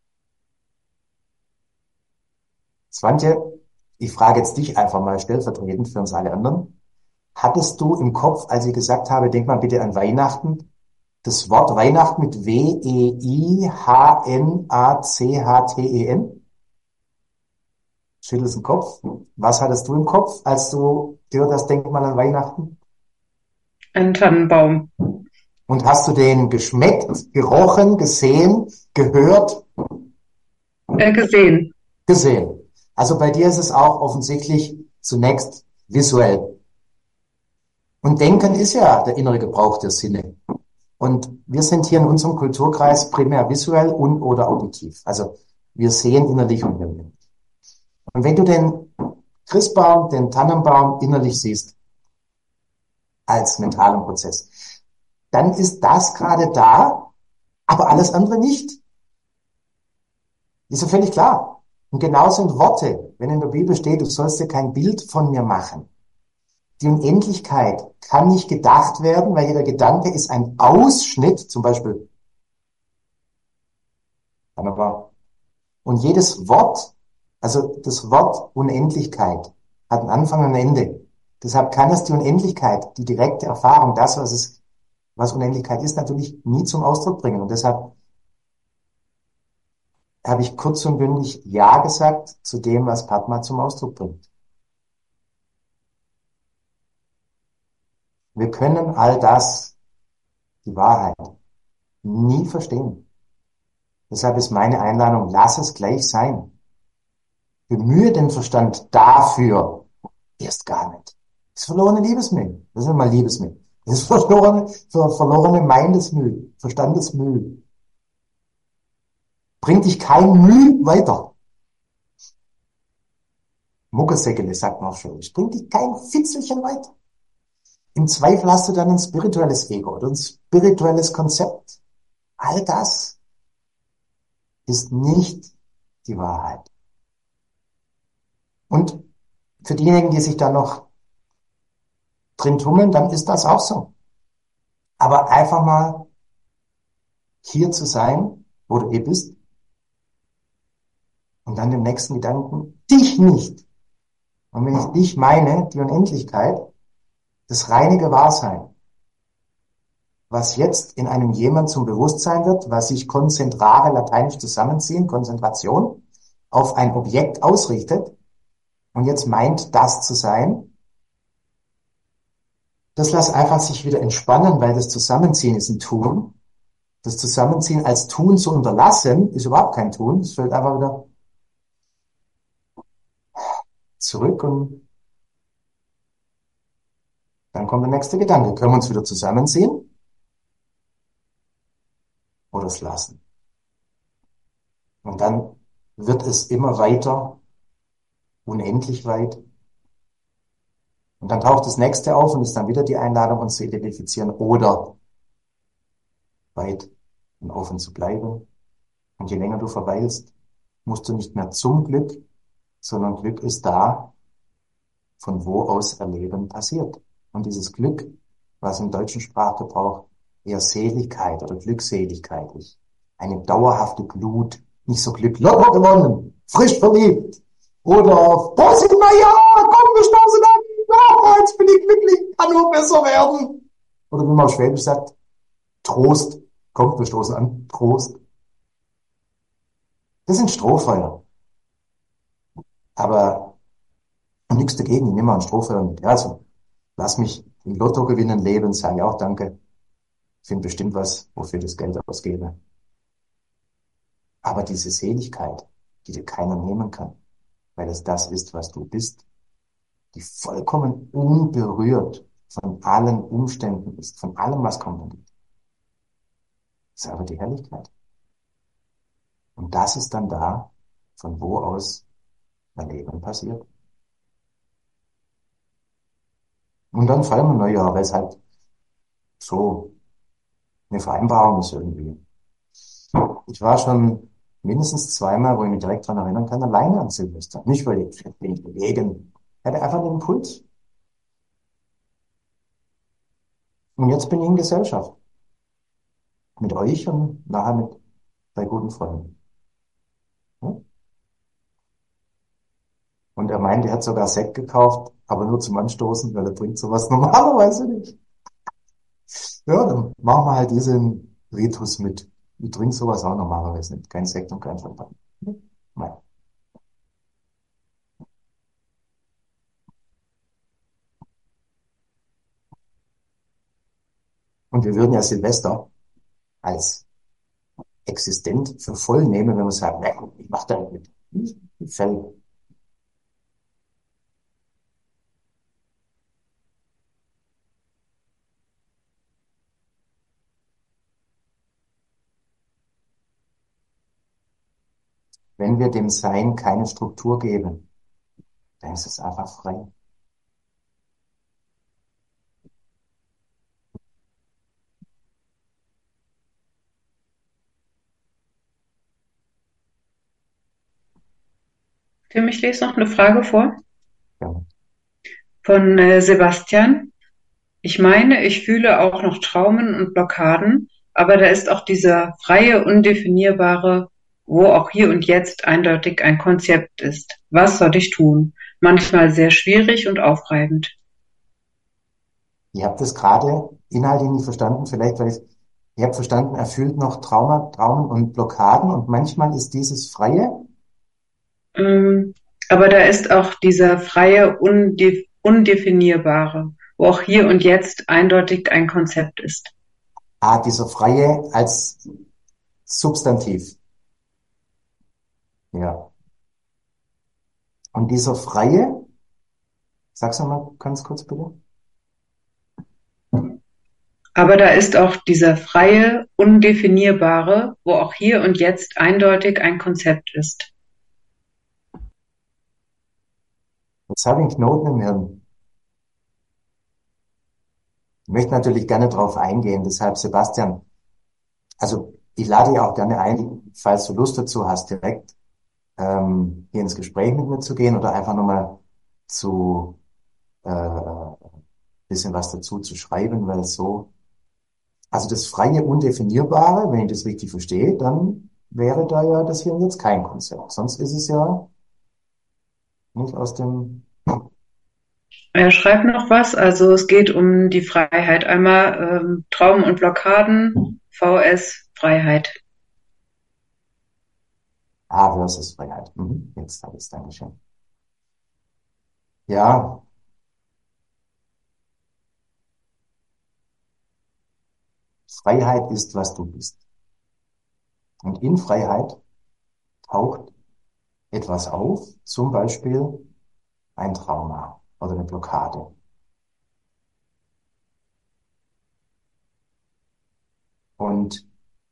Swantje, ich frage jetzt dich einfach mal stellvertretend für uns alle anderen. Hattest du im Kopf, als ich gesagt habe, denk mal bitte an Weihnachten, das Wort Weihnachten mit W-E-I-H-N-A-C-H-T-E-N? Schüttelst den Kopf. Was hattest du im Kopf, als du gehört hast, denk mal an Weihnachten? Ein Tannenbaum. Und hast du den geschmeckt, gerochen, gesehen, gehört? Gesehen. Gesehen. Also bei dir ist es auch offensichtlich zunächst visuell. Und Denken ist ja der innere Gebrauch der Sinne. Und wir sind hier in unserem Kulturkreis primär visuell und oder auditiv. Also wir sehen innerlich und hören. Und wenn du den Christbaum, den Tannenbaum innerlich siehst, als mentalen Prozess, dann ist das gerade da, aber alles andere nicht. Ist ja völlig klar. Und genau sind Worte. Wenn in der Bibel steht, du sollst dir kein Bild von mir machen. Die Unendlichkeit kann nicht gedacht werden, weil jeder Gedanke ist ein Ausschnitt, zum Beispiel. Und jedes Wort, also das Wort Unendlichkeit, hat einen Anfang und ein Ende. Deshalb kann es die Unendlichkeit, die direkte Erfahrung, das, was Unendlichkeit ist, natürlich nie zum Ausdruck bringen. Und deshalb habe ich kurz und bündig Ja gesagt zu dem, was Padma zum Ausdruck bringt. Wir können all das, die Wahrheit, nie verstehen. Deshalb ist meine Einladung, lass es gleich sein. Bemühe den Verstand dafür erst gar nicht. Das ist verlorene Liebesmüh. Das ist nicht mal Liebesmüh. Das ist verlorene Meindesmüh, Verstandesmüh. Bringt dich kein Müh weiter. Muckesäckele, sagt man auch schon. Es bringt dich kein Fitzelchen weiter. Im Zweifel hast du dann ein spirituelles Ego oder ein spirituelles Konzept. All das ist nicht die Wahrheit. Und für diejenigen, die sich da noch drin tummeln, dann ist das auch so. Aber einfach mal hier zu sein, wo du bist, und dann dem nächsten Gedanken, dich nicht. Und wenn ich dich meine, die Unendlichkeit, das reine Gewahrsein, was jetzt in einem jemand zum Bewusstsein wird, was sich konzentrare, lateinisch zusammenziehen, Konzentration, auf ein Objekt ausrichtet und jetzt meint, das zu sein, das lass einfach sich wieder entspannen, weil das Zusammenziehen ist ein Tun. Das Zusammenziehen als Tun zu unterlassen, ist überhaupt kein Tun. Es fällt einfach wieder zurück und dann kommt der nächste Gedanke. Können wir uns wieder zusammenziehen? Oder es lassen? Und dann wird es immer weiter, unendlich weit. Und dann taucht das nächste auf und ist dann wieder die Einladung, uns zu identifizieren oder weit und offen zu bleiben. Und je länger du verweilst, musst du nicht mehr zum Glück, sondern Glück ist da, von wo aus Erleben passiert. Und dieses Glück, was im deutschen Sprachgebrauch eher Seligkeit oder Glückseligkeit ist, eine dauerhafte Glut, nicht so Glück, locker gewonnen, frisch verliebt oder Prosit Maja, komm, wir stoßen an, oh, jetzt bin ich glücklich, kann nur besser werden. Oder wie man auf Schwäbisch sagt, Trost, kommt, wir stoßen an, Trost. Das sind Strohfeuer. Aber nichts dagegen, ich nehme mal ein Strohfeuer mit. Ja, also, lass mich im Lotto gewinnen, leben, sage auch danke. Finde bestimmt was, wofür ich das Geld ausgebe. Aber diese Seligkeit, die dir keiner nehmen kann, weil es das ist, was du bist, die vollkommen unberührt von allen Umständen ist, von allem, was kommt und geht, ist aber die Herrlichkeit. Und das ist dann da, von wo aus mein Leben passiert. Und dann feiern wir Neujahr, weil es halt so eine Vereinbarung ist irgendwie. Ich war schon mindestens zweimal, wo ich mich direkt daran erinnern kann, alleine an Silvester. Nicht, weil ich mich bewegen. Ich hatte einfach einen Impuls. Und jetzt bin ich in Gesellschaft. Mit euch und nachher mit 3 guten Freunden. Ja? Und er meint, er hat sogar Sekt gekauft, aber nur zum Anstoßen, weil er trinkt sowas normalerweise nicht. Ja, dann machen wir halt diesen Ritus mit. Ich trinke sowas auch normalerweise nicht. Kein Sekt und kein Champagner. Nein. Und wir würden ja Silvester als existent für voll nehmen, wenn wir sagen, nee, ich mach da nicht mit. Fällt. Wenn wir dem Sein keine Struktur geben, dann ist es einfach frei. Tim, ich lese noch eine Frage vor Ja. von Sebastian. Ich meine, ich fühle auch noch Traumen und Blockaden, aber da ist auch dieser freie, undefinierbare, wo auch hier und jetzt eindeutig ein Konzept ist. Was soll ich tun? Manchmal sehr schwierig und aufreibend. Ihr habt das gerade inhaltlich nicht verstanden, vielleicht, ihr habt verstanden, er fühlt noch Traumen und Blockaden und manchmal ist dieses Freie. Aber da ist auch dieser freie, undefinierbare, wo auch hier und jetzt eindeutig ein Konzept ist. Dieser Freie als Substantiv. Ja. Und dieser Freie, sag's nochmal ganz kurz bitte. Aber da ist auch dieser freie, undefinierbare, wo auch hier und jetzt eindeutig ein Konzept ist. Jetzt habe ich einen Knoten im Hirn. Ich möchte natürlich gerne drauf eingehen, deshalb Sebastian, also ich lade dich auch gerne ein, falls du Lust dazu hast, direkt hier ins Gespräch mit mir zu gehen oder einfach nochmal zu bisschen was dazu zu schreiben, weil es so, also das freie Undefinierbare, wenn ich das richtig verstehe, dann wäre da ja das hier und jetzt kein Konzept. Sonst ist es ja nicht aus dem. Er schreibt noch was, also es geht um die Freiheit. Einmal Traum und Blockaden, VS, Freiheit. Versus Freiheit. Jetzt habe ich es, Dankeschön. Ja. Freiheit ist, was du bist. Und in Freiheit taucht etwas auf, zum Beispiel ein Trauma oder eine Blockade. Und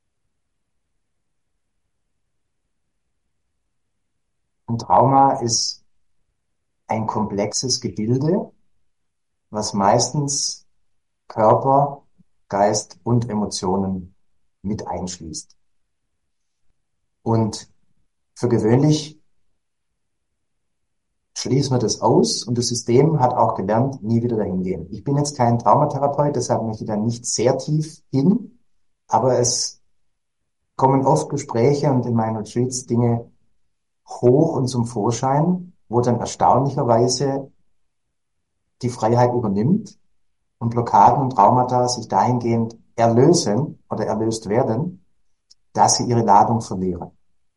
ein Trauma ist ein komplexes Gebilde, was meistens Körper, Geist und Emotionen mit einschließt. Und für gewöhnlich schließen wir das aus und das System hat auch gelernt, nie wieder dahin gehen. Ich bin jetzt kein Traumatherapeut, deshalb möchte ich da nicht sehr tief hin, aber es kommen oft Gespräche und in meinen Retreats Dinge hoch und zum Vorschein, wo dann erstaunlicherweise die Freiheit übernimmt und Blockaden und Traumata sich dahingehend erlösen oder erlöst werden, dass sie ihre Ladung verlieren.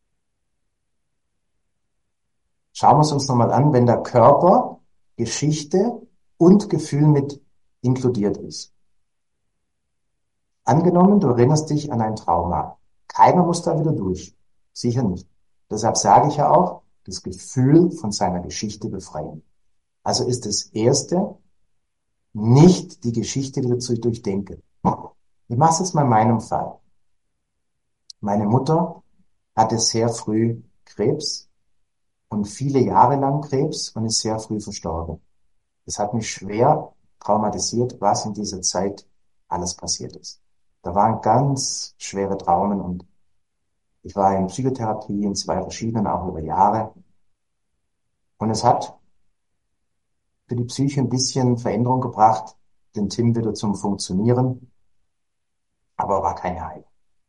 Schauen wir es uns nochmal an, wenn der Körper, Geschichte und Gefühl mit inkludiert ist. Angenommen, du erinnerst dich an ein Trauma. Keiner muss da wieder durch. Sicher nicht. Deshalb sage ich ja auch, das Gefühl von seiner Geschichte befreien. Also ist das Erste, nicht die Geschichte wieder zu durchdenken. Ich mache es jetzt mal in meinem Fall. Meine Mutter hatte sehr früh Krebs und viele Jahre lang Krebs und ist sehr früh verstorben. Das hat mich schwer traumatisiert, was in dieser Zeit alles passiert ist. Da waren ganz schwere Traumen und ich war in Psychotherapie in 2 verschiedenen, auch über Jahre. Und es hat für die Psyche ein bisschen Veränderung gebracht, den Tim wieder zum Funktionieren, aber er war kein Heil.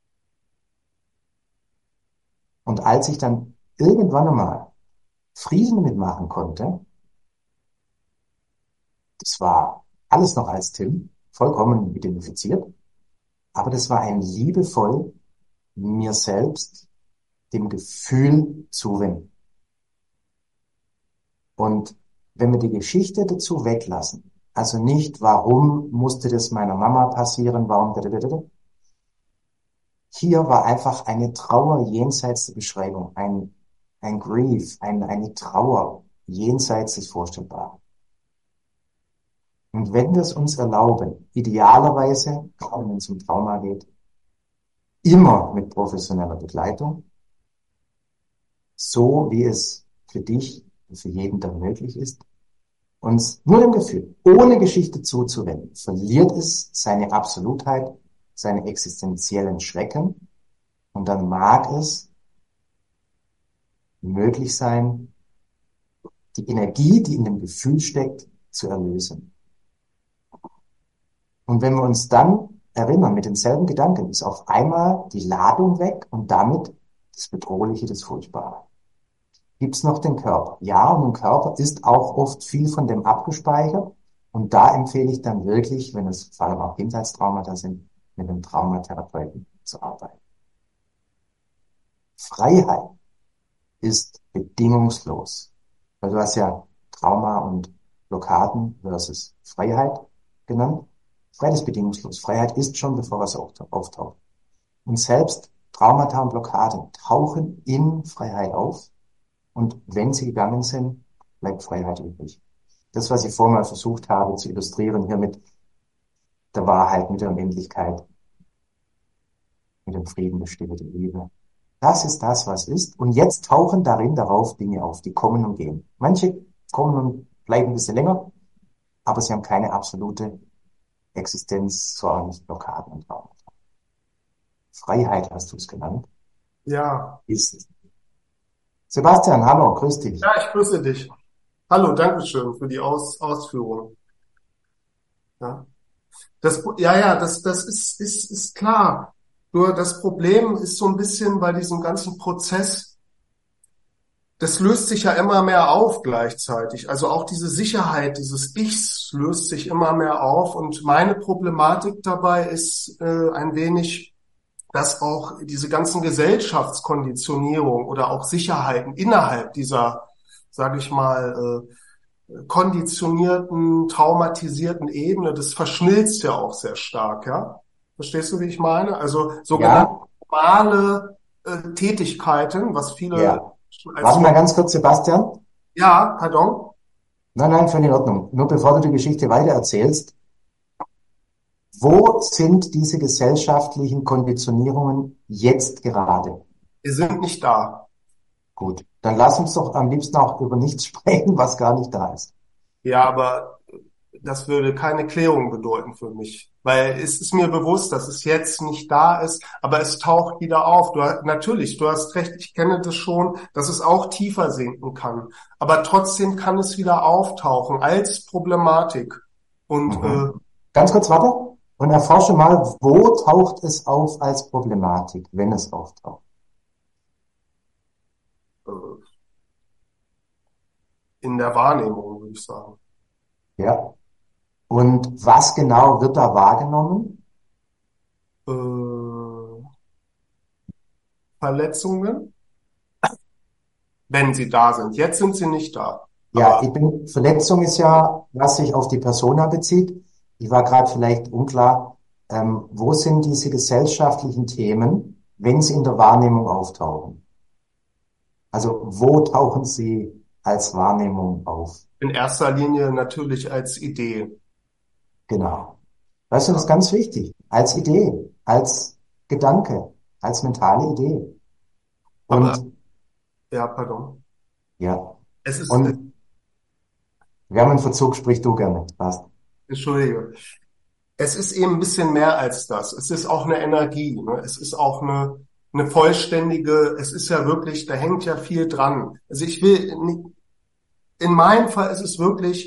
Und als ich dann irgendwann einmal Frieden mitmachen konnte, das war alles noch als Tim, vollkommen identifiziert, aber das war ein liebevoll mir selbst dem Gefühl zuwenden. Und wenn wir die Geschichte dazu weglassen, also nicht, warum musste das meiner Mama passieren, warum, hier war einfach eine Trauer jenseits der Beschreibung, ein Grief, eine Trauer jenseits des Vorstellbaren. Und wenn wir es uns erlauben, idealerweise, auch wenn es um Trauma geht, immer mit professioneller Begleitung, so wie es für dich und für jeden dann möglich ist, uns nur dem Gefühl, ohne Geschichte zuzuwenden, verliert es seine Absolutheit, seine existenziellen Schrecken, und dann mag es möglich sein, die Energie, die in dem Gefühl steckt, zu erlösen. Und wenn wir uns dann erinnern, mit denselben Gedanken, ist auf einmal die Ladung weg und damit das Bedrohliche, das Furchtbare. Gibt's noch den Körper? Ja, und im Körper ist auch oft viel von dem abgespeichert. Und da empfehle ich dann wirklich, wenn es vor allem auch Kindheitstraumata sind, mit einem Traumatherapeuten zu arbeiten. Freiheit ist bedingungslos. Weil du hast ja Trauma und Blockaden versus Freiheit genannt. Freiheit ist bedingungslos. Freiheit ist schon, bevor was auftaucht. Und selbst Traumata und Blockaden tauchen in Freiheit auf. Und wenn sie gegangen sind, bleibt Freiheit übrig. Das, was ich vorhin mal versucht habe zu illustrieren, hier mit der Wahrheit, mit der Unendlichkeit, mit dem Frieden, der Stille, der Liebe. Das ist das, was ist. Und jetzt tauchen darin darauf Dinge auf, die kommen und gehen. Manche kommen und bleiben ein bisschen länger, aber sie haben keine absolute Existenz, zwar nicht Blockaden und Traumata. Freiheit, hast du es genannt, Ja. ist. Sebastian, hallo, grüß dich. Ja, ich grüße dich. Hallo, Dankeschön für die Ausführung. Ja, das ist klar. Nur das Problem ist so ein bisschen bei diesem ganzen Prozess, das löst sich ja immer mehr auf gleichzeitig. Also auch diese Sicherheit dieses Ichs löst sich immer mehr auf. Und meine Problematik dabei ist ein wenig, dass auch diese ganzen Gesellschaftskonditionierung oder auch Sicherheiten innerhalb dieser, sage ich mal, konditionierten, traumatisierten Ebene, das verschmilzt ja auch sehr stark, ja? Verstehst du, wie ich meine? Also sogenannte normale Tätigkeiten, was viele... Ja. Warte mal ganz kurz, Sebastian. Ja, pardon? Nein, völlig in Ordnung. Nur bevor du die Geschichte weiter erzählst, wo sind diese gesellschaftlichen Konditionierungen jetzt gerade? Wir sind nicht da. Gut, dann lass uns doch am liebsten auch über nichts sprechen, was gar nicht da ist. Ja, aber das würde keine Klärung bedeuten für mich, weil es ist mir bewusst, dass es jetzt nicht da ist, aber es taucht wieder auf. Natürlich, du hast recht, ich kenne das schon, dass es auch tiefer sinken kann, aber trotzdem kann es wieder auftauchen als Problematik. Und ganz kurz, warte. Und erforsche mal, wo taucht es auf als Problematik, wenn es auftaucht? In der Wahrnehmung, würde ich sagen. Ja. Und was genau wird da wahrgenommen? Verletzungen, wenn sie da sind. Jetzt sind sie nicht da. Ja, Verletzung ist ja, was sich auf die Persona bezieht. Ich war gerade vielleicht unklar. Wo sind diese gesellschaftlichen Themen, wenn sie in der Wahrnehmung auftauchen? Also wo tauchen sie als Wahrnehmung auf? In erster Linie natürlich als Idee. Genau. Weißt du, das ist ganz wichtig. Als Idee, als Gedanke, als mentale Idee. Und, ja, pardon. Ja. Es ist, und wir haben einen Verzug, sprich du gerne. Passt. Entschuldige. Es ist eben ein bisschen mehr als das. Es ist auch eine Energie. Ne? Es ist auch eine vollständige, es ist ja wirklich, da hängt ja viel dran. Also in meinem Fall ist es wirklich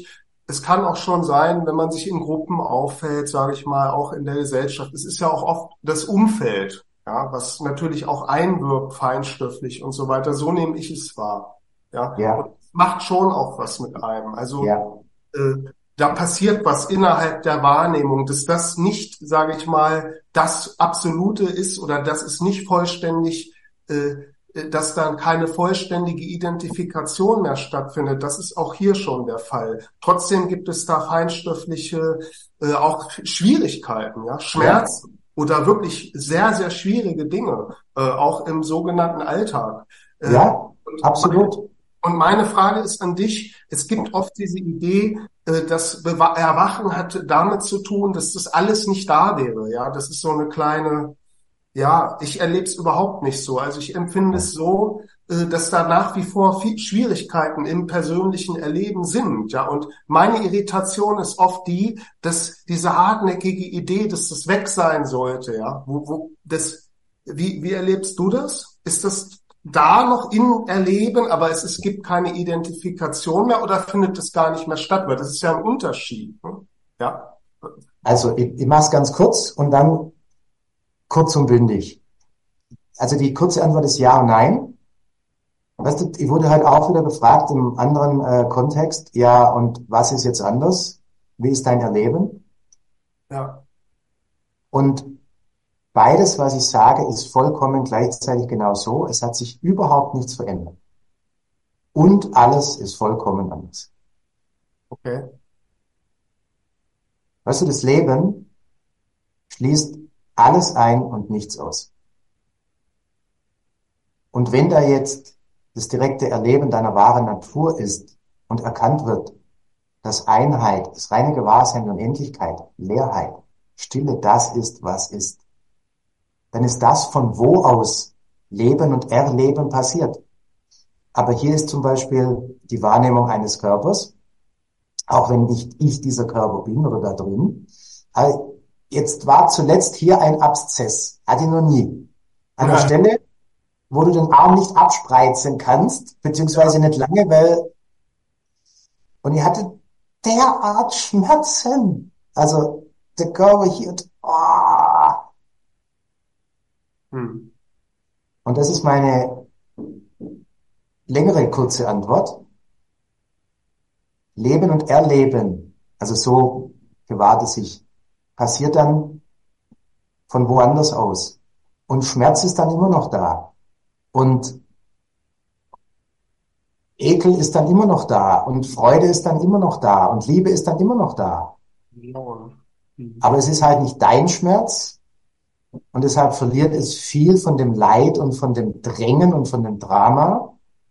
es kann auch schon sein, wenn man sich in Gruppen auffällt, sage ich mal, auch in der Gesellschaft. Es ist ja auch oft das Umfeld, ja, was natürlich auch einwirkt, feinstofflich und so weiter. So nehme ich es wahr. Ja, und Ja, es macht schon auch was mit einem. Also ja, da passiert was innerhalb der Wahrnehmung, dass das nicht, sage ich mal, das Absolute ist oder dass es nicht vollständig, dass dann keine vollständige Identifikation mehr stattfindet. Das ist auch hier schon der Fall. Trotzdem gibt es da feinstoffliche auch Schwierigkeiten, ja, ja, Schmerz oder wirklich sehr, sehr schwierige Dinge, auch im sogenannten Alltag. ja, Und absolut. meine Frage ist an dich, es gibt oft diese Idee, das Erwachen hat damit zu tun, dass das alles nicht da wäre. Ja, das ist so eine kleine, ja, ich erlebe es überhaupt nicht so. Also ich empfinde es so, dass da nach wie vor viel Schwierigkeiten im persönlichen Erleben sind. Ja, und meine Irritation ist oft die, dass diese hartnäckige Idee, dass das weg sein sollte. Ja, wie erlebst du das? Ist das da noch in Erleben, aber es gibt keine Identifikation mehr oder findet das gar nicht mehr statt? Weil das ist ja ein Unterschied. Ne? Ja. Also ich mache es ganz kurz und dann kurz und bündig. Also die kurze Antwort ist ja und nein. Weißt du, ich wurde halt auch wieder gefragt im anderen Kontext, ja, und was ist jetzt anders? Wie ist dein Erleben? Ja. Und beides, was ich sage, ist vollkommen gleichzeitig genau so. Es hat sich überhaupt nichts verändert. Und alles ist vollkommen anders. Okay. Weißt du, das Leben schließt alles ein und nichts aus. Und wenn da jetzt das direkte Erleben deiner wahren Natur ist und erkannt wird, dass Einheit, das reine Gewahrsein und Unendlichkeit, Leerheit, Stille, das ist, was ist, dann ist das, von wo aus Leben und Erleben passiert. Aber hier ist zum Beispiel die Wahrnehmung eines Körpers, auch wenn nicht ich dieser Körper bin oder da drin. Jetzt war zuletzt hier ein Abszess, hatte ich noch nie. An der Stelle, wo du den Arm nicht abspreizen kannst, beziehungsweise nicht lange, und ich hatte derart Schmerzen. Also der Körper hier, Hm. Und das ist meine längere, kurze Antwort. Leben und Erleben, also so gewahrt es sich, passiert dann von woanders aus. Und Schmerz ist dann immer noch da. Und Ekel ist dann immer noch da. Und Freude ist dann immer noch da. Und Liebe ist dann immer noch da. Genau. Hm. Aber es ist halt nicht dein Schmerz. Und deshalb verliert es viel von dem Leid und von dem Drängen und von dem Drama.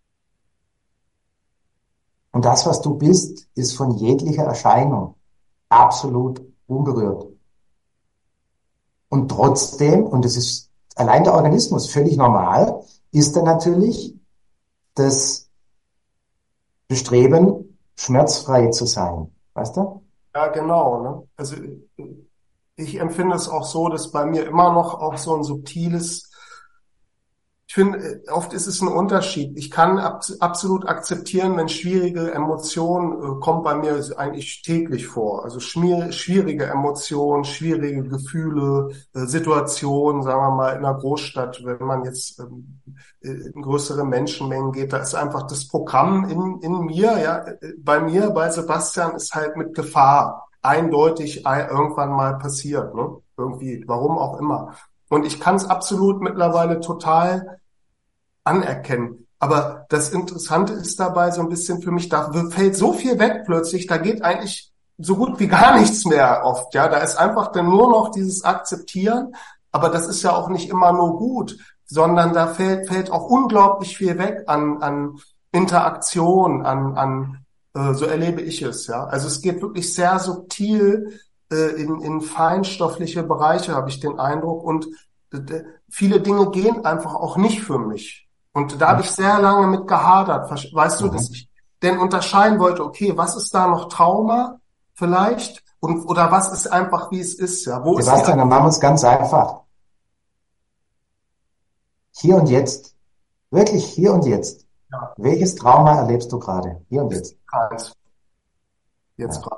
Und das, was du bist, ist von jeglicher Erscheinung absolut unberührt. Und trotzdem, und das ist allein der Organismus völlig normal, ist dann natürlich das Bestreben, schmerzfrei zu sein. Weißt du? Ja, genau. Ne? Also ich empfinde es auch so, dass bei mir immer noch auch so ein subtiles, ich finde, oft ist es ein Unterschied. Ich kann absolut akzeptieren, wenn schwierige Emotionen kommt bei mir eigentlich täglich vor. Also schwierige Emotionen, schwierige Gefühle, Situationen, sagen wir mal, in einer Großstadt, wenn man jetzt in größere Menschenmengen geht, da ist einfach das Programm in mir, ja, bei mir, bei Sebastian, ist halt mit Gefahr eindeutig irgendwann mal passiert, ne? Irgendwie, warum auch immer. Und ich kann es absolut mittlerweile total anerkennen. Aber das Interessante ist dabei so ein bisschen für mich, da fällt so viel weg plötzlich, da geht eigentlich so gut wie gar nichts mehr oft. Ja, da ist einfach dann nur noch dieses Akzeptieren. Aber das ist ja auch nicht immer nur gut, sondern da fällt auch unglaublich viel weg an Interaktion, so erlebe ich es. Ja, also es geht wirklich sehr subtil in feinstoffliche Bereiche, habe ich den Eindruck. Und viele Dinge gehen einfach auch nicht für mich. Und da habe ich sehr lange mit gehadert. Weißt du, dass ich denn unterscheiden wollte, okay, was ist da noch Trauma vielleicht? Oder was ist einfach, wie es ist? Ja, wo Sebastian, dann machen wir es ganz einfach. Hier und jetzt. Wirklich hier und jetzt. Ja. Welches Trauma erlebst du gerade? Hier und jetzt. Keins. Jetzt Ja. gerade.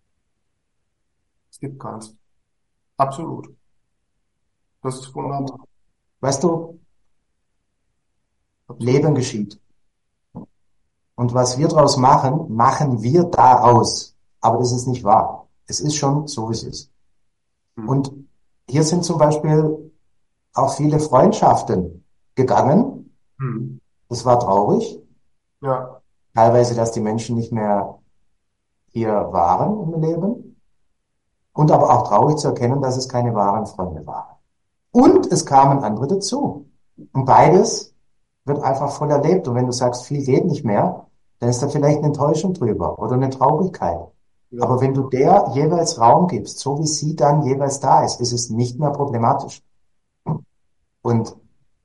Es gibt keins. Absolut. Das ist wunderbar. Weißt du, Absolut. Leben geschieht. Und was wir daraus machen, machen wir daraus. Aber das ist nicht wahr. Es ist schon so, wie es ist. Und hier sind zum Beispiel auch viele Freundschaften gegangen. Hm. Das war traurig. Ja, Teilweise, dass die Menschen nicht mehr hier waren im Leben. Und aber auch traurig zu erkennen, dass es keine wahren Freunde waren. Und es kamen andere dazu. Und beides wird einfach voll erlebt. Und wenn du sagst, viel geht nicht mehr, dann ist da vielleicht eine Enttäuschung drüber oder eine Traurigkeit. ja, Aber wenn du der jeweils Raum gibst, so wie sie dann jeweils da ist es nicht mehr problematisch. Und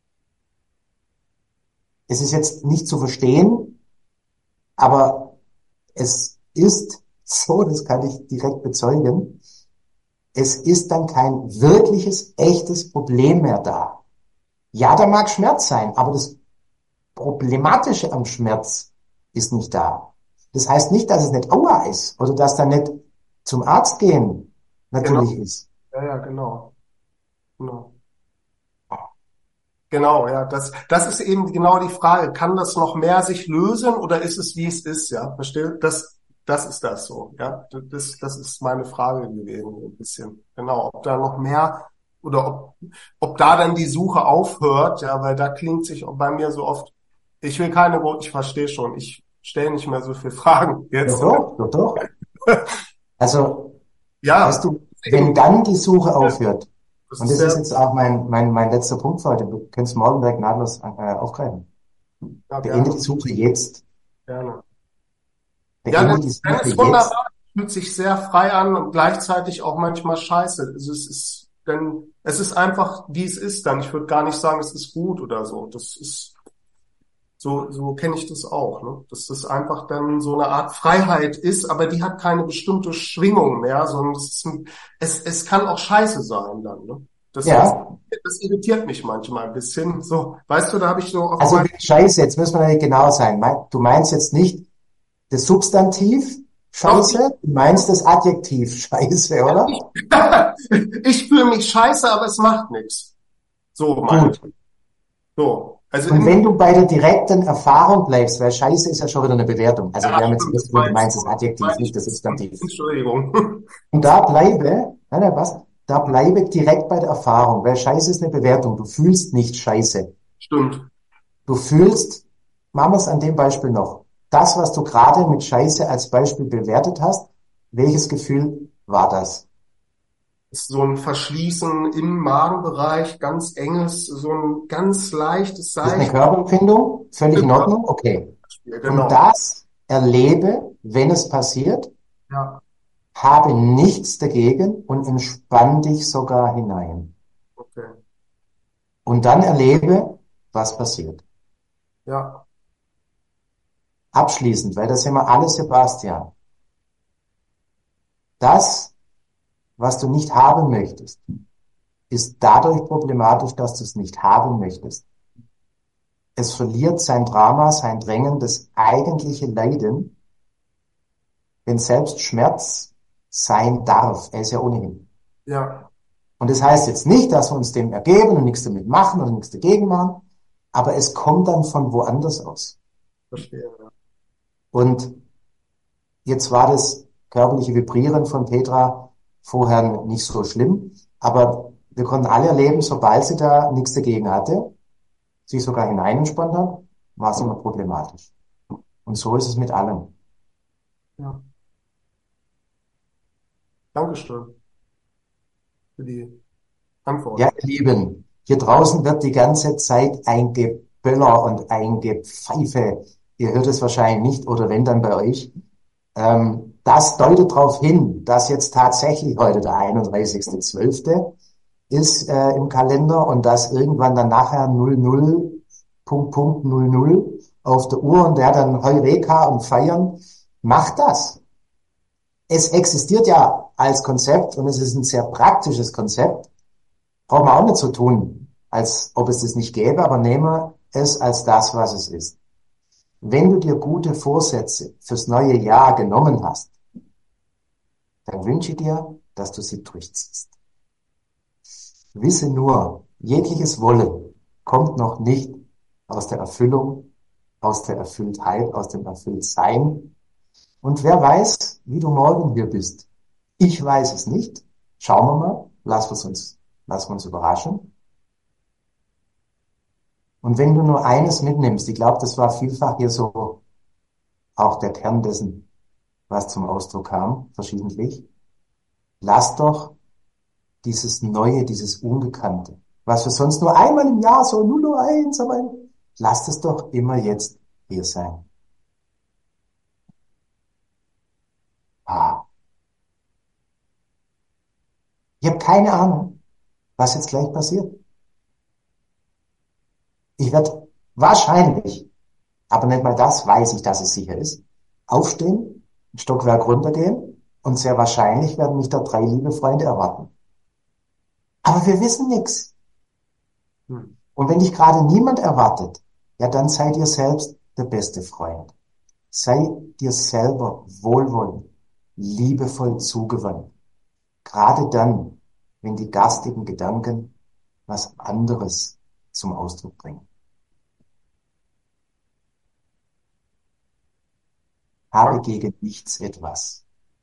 es ist jetzt nicht zu verstehen, aber es ist so, das kann ich direkt bezeugen, es ist dann kein wirkliches, echtes Problem mehr da. Ja, da mag Schmerz sein, aber das Problematische am Schmerz ist nicht da. Das heißt nicht, dass es nicht Aua ist oder dass da nicht zum Arzt gehen natürlich ist. ja, genau. Genau. Genau, ja, das ist eben genau die Frage. Kann das noch mehr sich lösen oder ist es, wie es ist, ja? Versteht? Das ist das so, ja? Das ist meine Frage gewesen, so ein bisschen. Genau, ob da noch mehr oder ob da dann die Suche aufhört, ja, weil da klingt sich bei mir so oft, ich verstehe schon, ich stelle nicht mehr so viele Fragen jetzt. Doch. Also, Ja, weißt du, wenn dann die Suche aufhört, das und ist das ist sehr, jetzt auch mein letzter Punkt für heute, du kannst morgen direkt nahtlos aufgreifen. ja, Beende gerne, die Suche jetzt. gerne. Ja, Beende die das Suche ist jetzt. wunderbar. Fühlt sich sehr frei an und gleichzeitig auch manchmal scheiße. Also es ist einfach, wie es ist dann. Ich würde gar nicht sagen, es ist gut oder so. Das ist, so kenne ich das auch, ne? Dass das einfach dann so eine Art Freiheit ist, aber die hat keine bestimmte Schwingung mehr, sondern es kann auch scheiße sein dann, ne? Ja, Das irritiert mich manchmal ein bisschen. So, weißt du, da habe ich so auf also Scheiße, jetzt müssen wir natürlich genau sein. Du meinst jetzt nicht das Substantiv Scheiße, du meinst das Adjektiv Scheiße, oder? ich fühle mich scheiße, aber es macht nichts. So, Gut. So. Also Und wenn du bei der direkten Erfahrung bleibst, weil Scheiße ist ja schon wieder eine Bewertung. Also wir haben jetzt stimmt, du meinst das Adjektiv, nicht das Substantiv. Entschuldigung. Und da bleibe direkt bei der Erfahrung, weil Scheiße ist eine Bewertung. Du fühlst nicht Scheiße. Stimmt. Du fühlst, machen wir es an dem Beispiel noch, das, was du gerade mit Scheiße als Beispiel bewertet hast, welches Gefühl war das? Ist so ein Verschließen im Magenbereich, ganz enges, so ein ganz leichtes, Das ist eine Körperempfindung, völlig in Ordnung, okay. Genau. Und das erlebe, wenn es passiert, Ja, habe nichts dagegen und entspann dich sogar hinein. okay. Und dann erlebe, was passiert. Ja, Abschließend, weil das sind wir alle Sebastian. Das, was du nicht haben möchtest, ist dadurch problematisch, dass du es nicht haben möchtest. Es verliert sein Drama, sein Drängen, das eigentliche Leiden, wenn selbst Schmerz sein darf. Er ist ja ohnehin. ja, Und das heißt jetzt nicht, dass wir uns dem ergeben und nichts damit machen und nichts dagegen machen, aber es kommt dann von woanders aus. verstehe. Ja. Und jetzt war das körperliche Vibrieren von Petra vorher nicht so schlimm, aber wir konnten alle erleben, sobald sie da nichts dagegen hatte, sich sogar hineinentspannt hat, war es immer problematisch. Und so ist es mit allem. Ja. Dankeschön für die Antwort. Ja, ihr Lieben, hier draußen wird die ganze Zeit ein Geböller und ein Gepfeife. Ihr hört es wahrscheinlich nicht oder wenn dann bei euch. Das deutet darauf hin, dass jetzt tatsächlich heute der 31.12. ist im Kalender und dass irgendwann dann nachher 00 Punkt, Punkt, 00 auf der Uhr und der dann Heureka und feiern. Macht das. Es existiert ja als Konzept und es ist ein sehr praktisches Konzept. Braucht man auch nicht so tun, als ob es das nicht gäbe, aber nehme es als das, was es ist. Wenn du dir gute Vorsätze fürs neue Jahr genommen hast, dann dann wünsche ich dir, dass du sie durchziehst. Wisse nur, jegliches Wollen kommt noch nicht aus der Erfüllung, aus der Erfülltheit, aus dem Erfülltsein. Und wer weiß, wie du morgen hier bist. Ich weiß es nicht. Schauen wir mal. Lassen wir uns überraschen. Und wenn du nur eines mitnimmst, ich glaube, das war vielfach hier so auch der Kern dessen, was zum Ausdruck kam, verschiedentlich. Lass doch dieses Neue, dieses Unbekannte, was wir sonst nur einmal im Jahr so 001, aber lass es doch immer jetzt hier sein. Ich habe keine Ahnung, was jetzt gleich passiert. Ich werde wahrscheinlich, aber nicht mal das weiß ich, dass es sicher ist, aufstehen, ein Stockwerk runtergehen und sehr wahrscheinlich werden mich da 3 liebe Freunde erwarten. Aber wir wissen nichts. Und wenn dich gerade niemand erwartet, ja, dann sei dir selbst der beste Freund. Sei dir selber wohlwollend, liebevoll zugewandt. Gerade dann, wenn die garstigen Gedanken was anderes zum Ausdruck bringen. Habe gegen nichts etwas.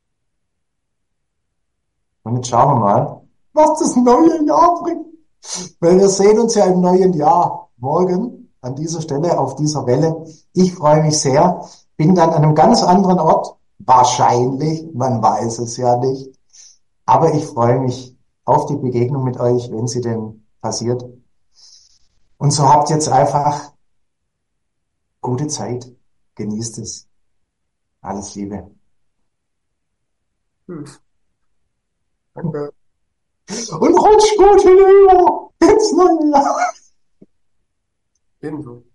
Und jetzt schauen wir mal, was das neue Jahr bringt. Weil wir sehen uns ja im neuen Jahr morgen an dieser Stelle, auf dieser Welle. Ich freue mich sehr. Bin dann an einem ganz anderen Ort. Wahrscheinlich, man weiß es ja nicht. Aber ich freue mich auf die Begegnung mit euch, wenn sie denn passiert. Und so habt jetzt einfach gute Zeit. Genießt es. Alles Liebe. Danke. Und rutscht gut hinüber ins neue Jahr. Ebenso.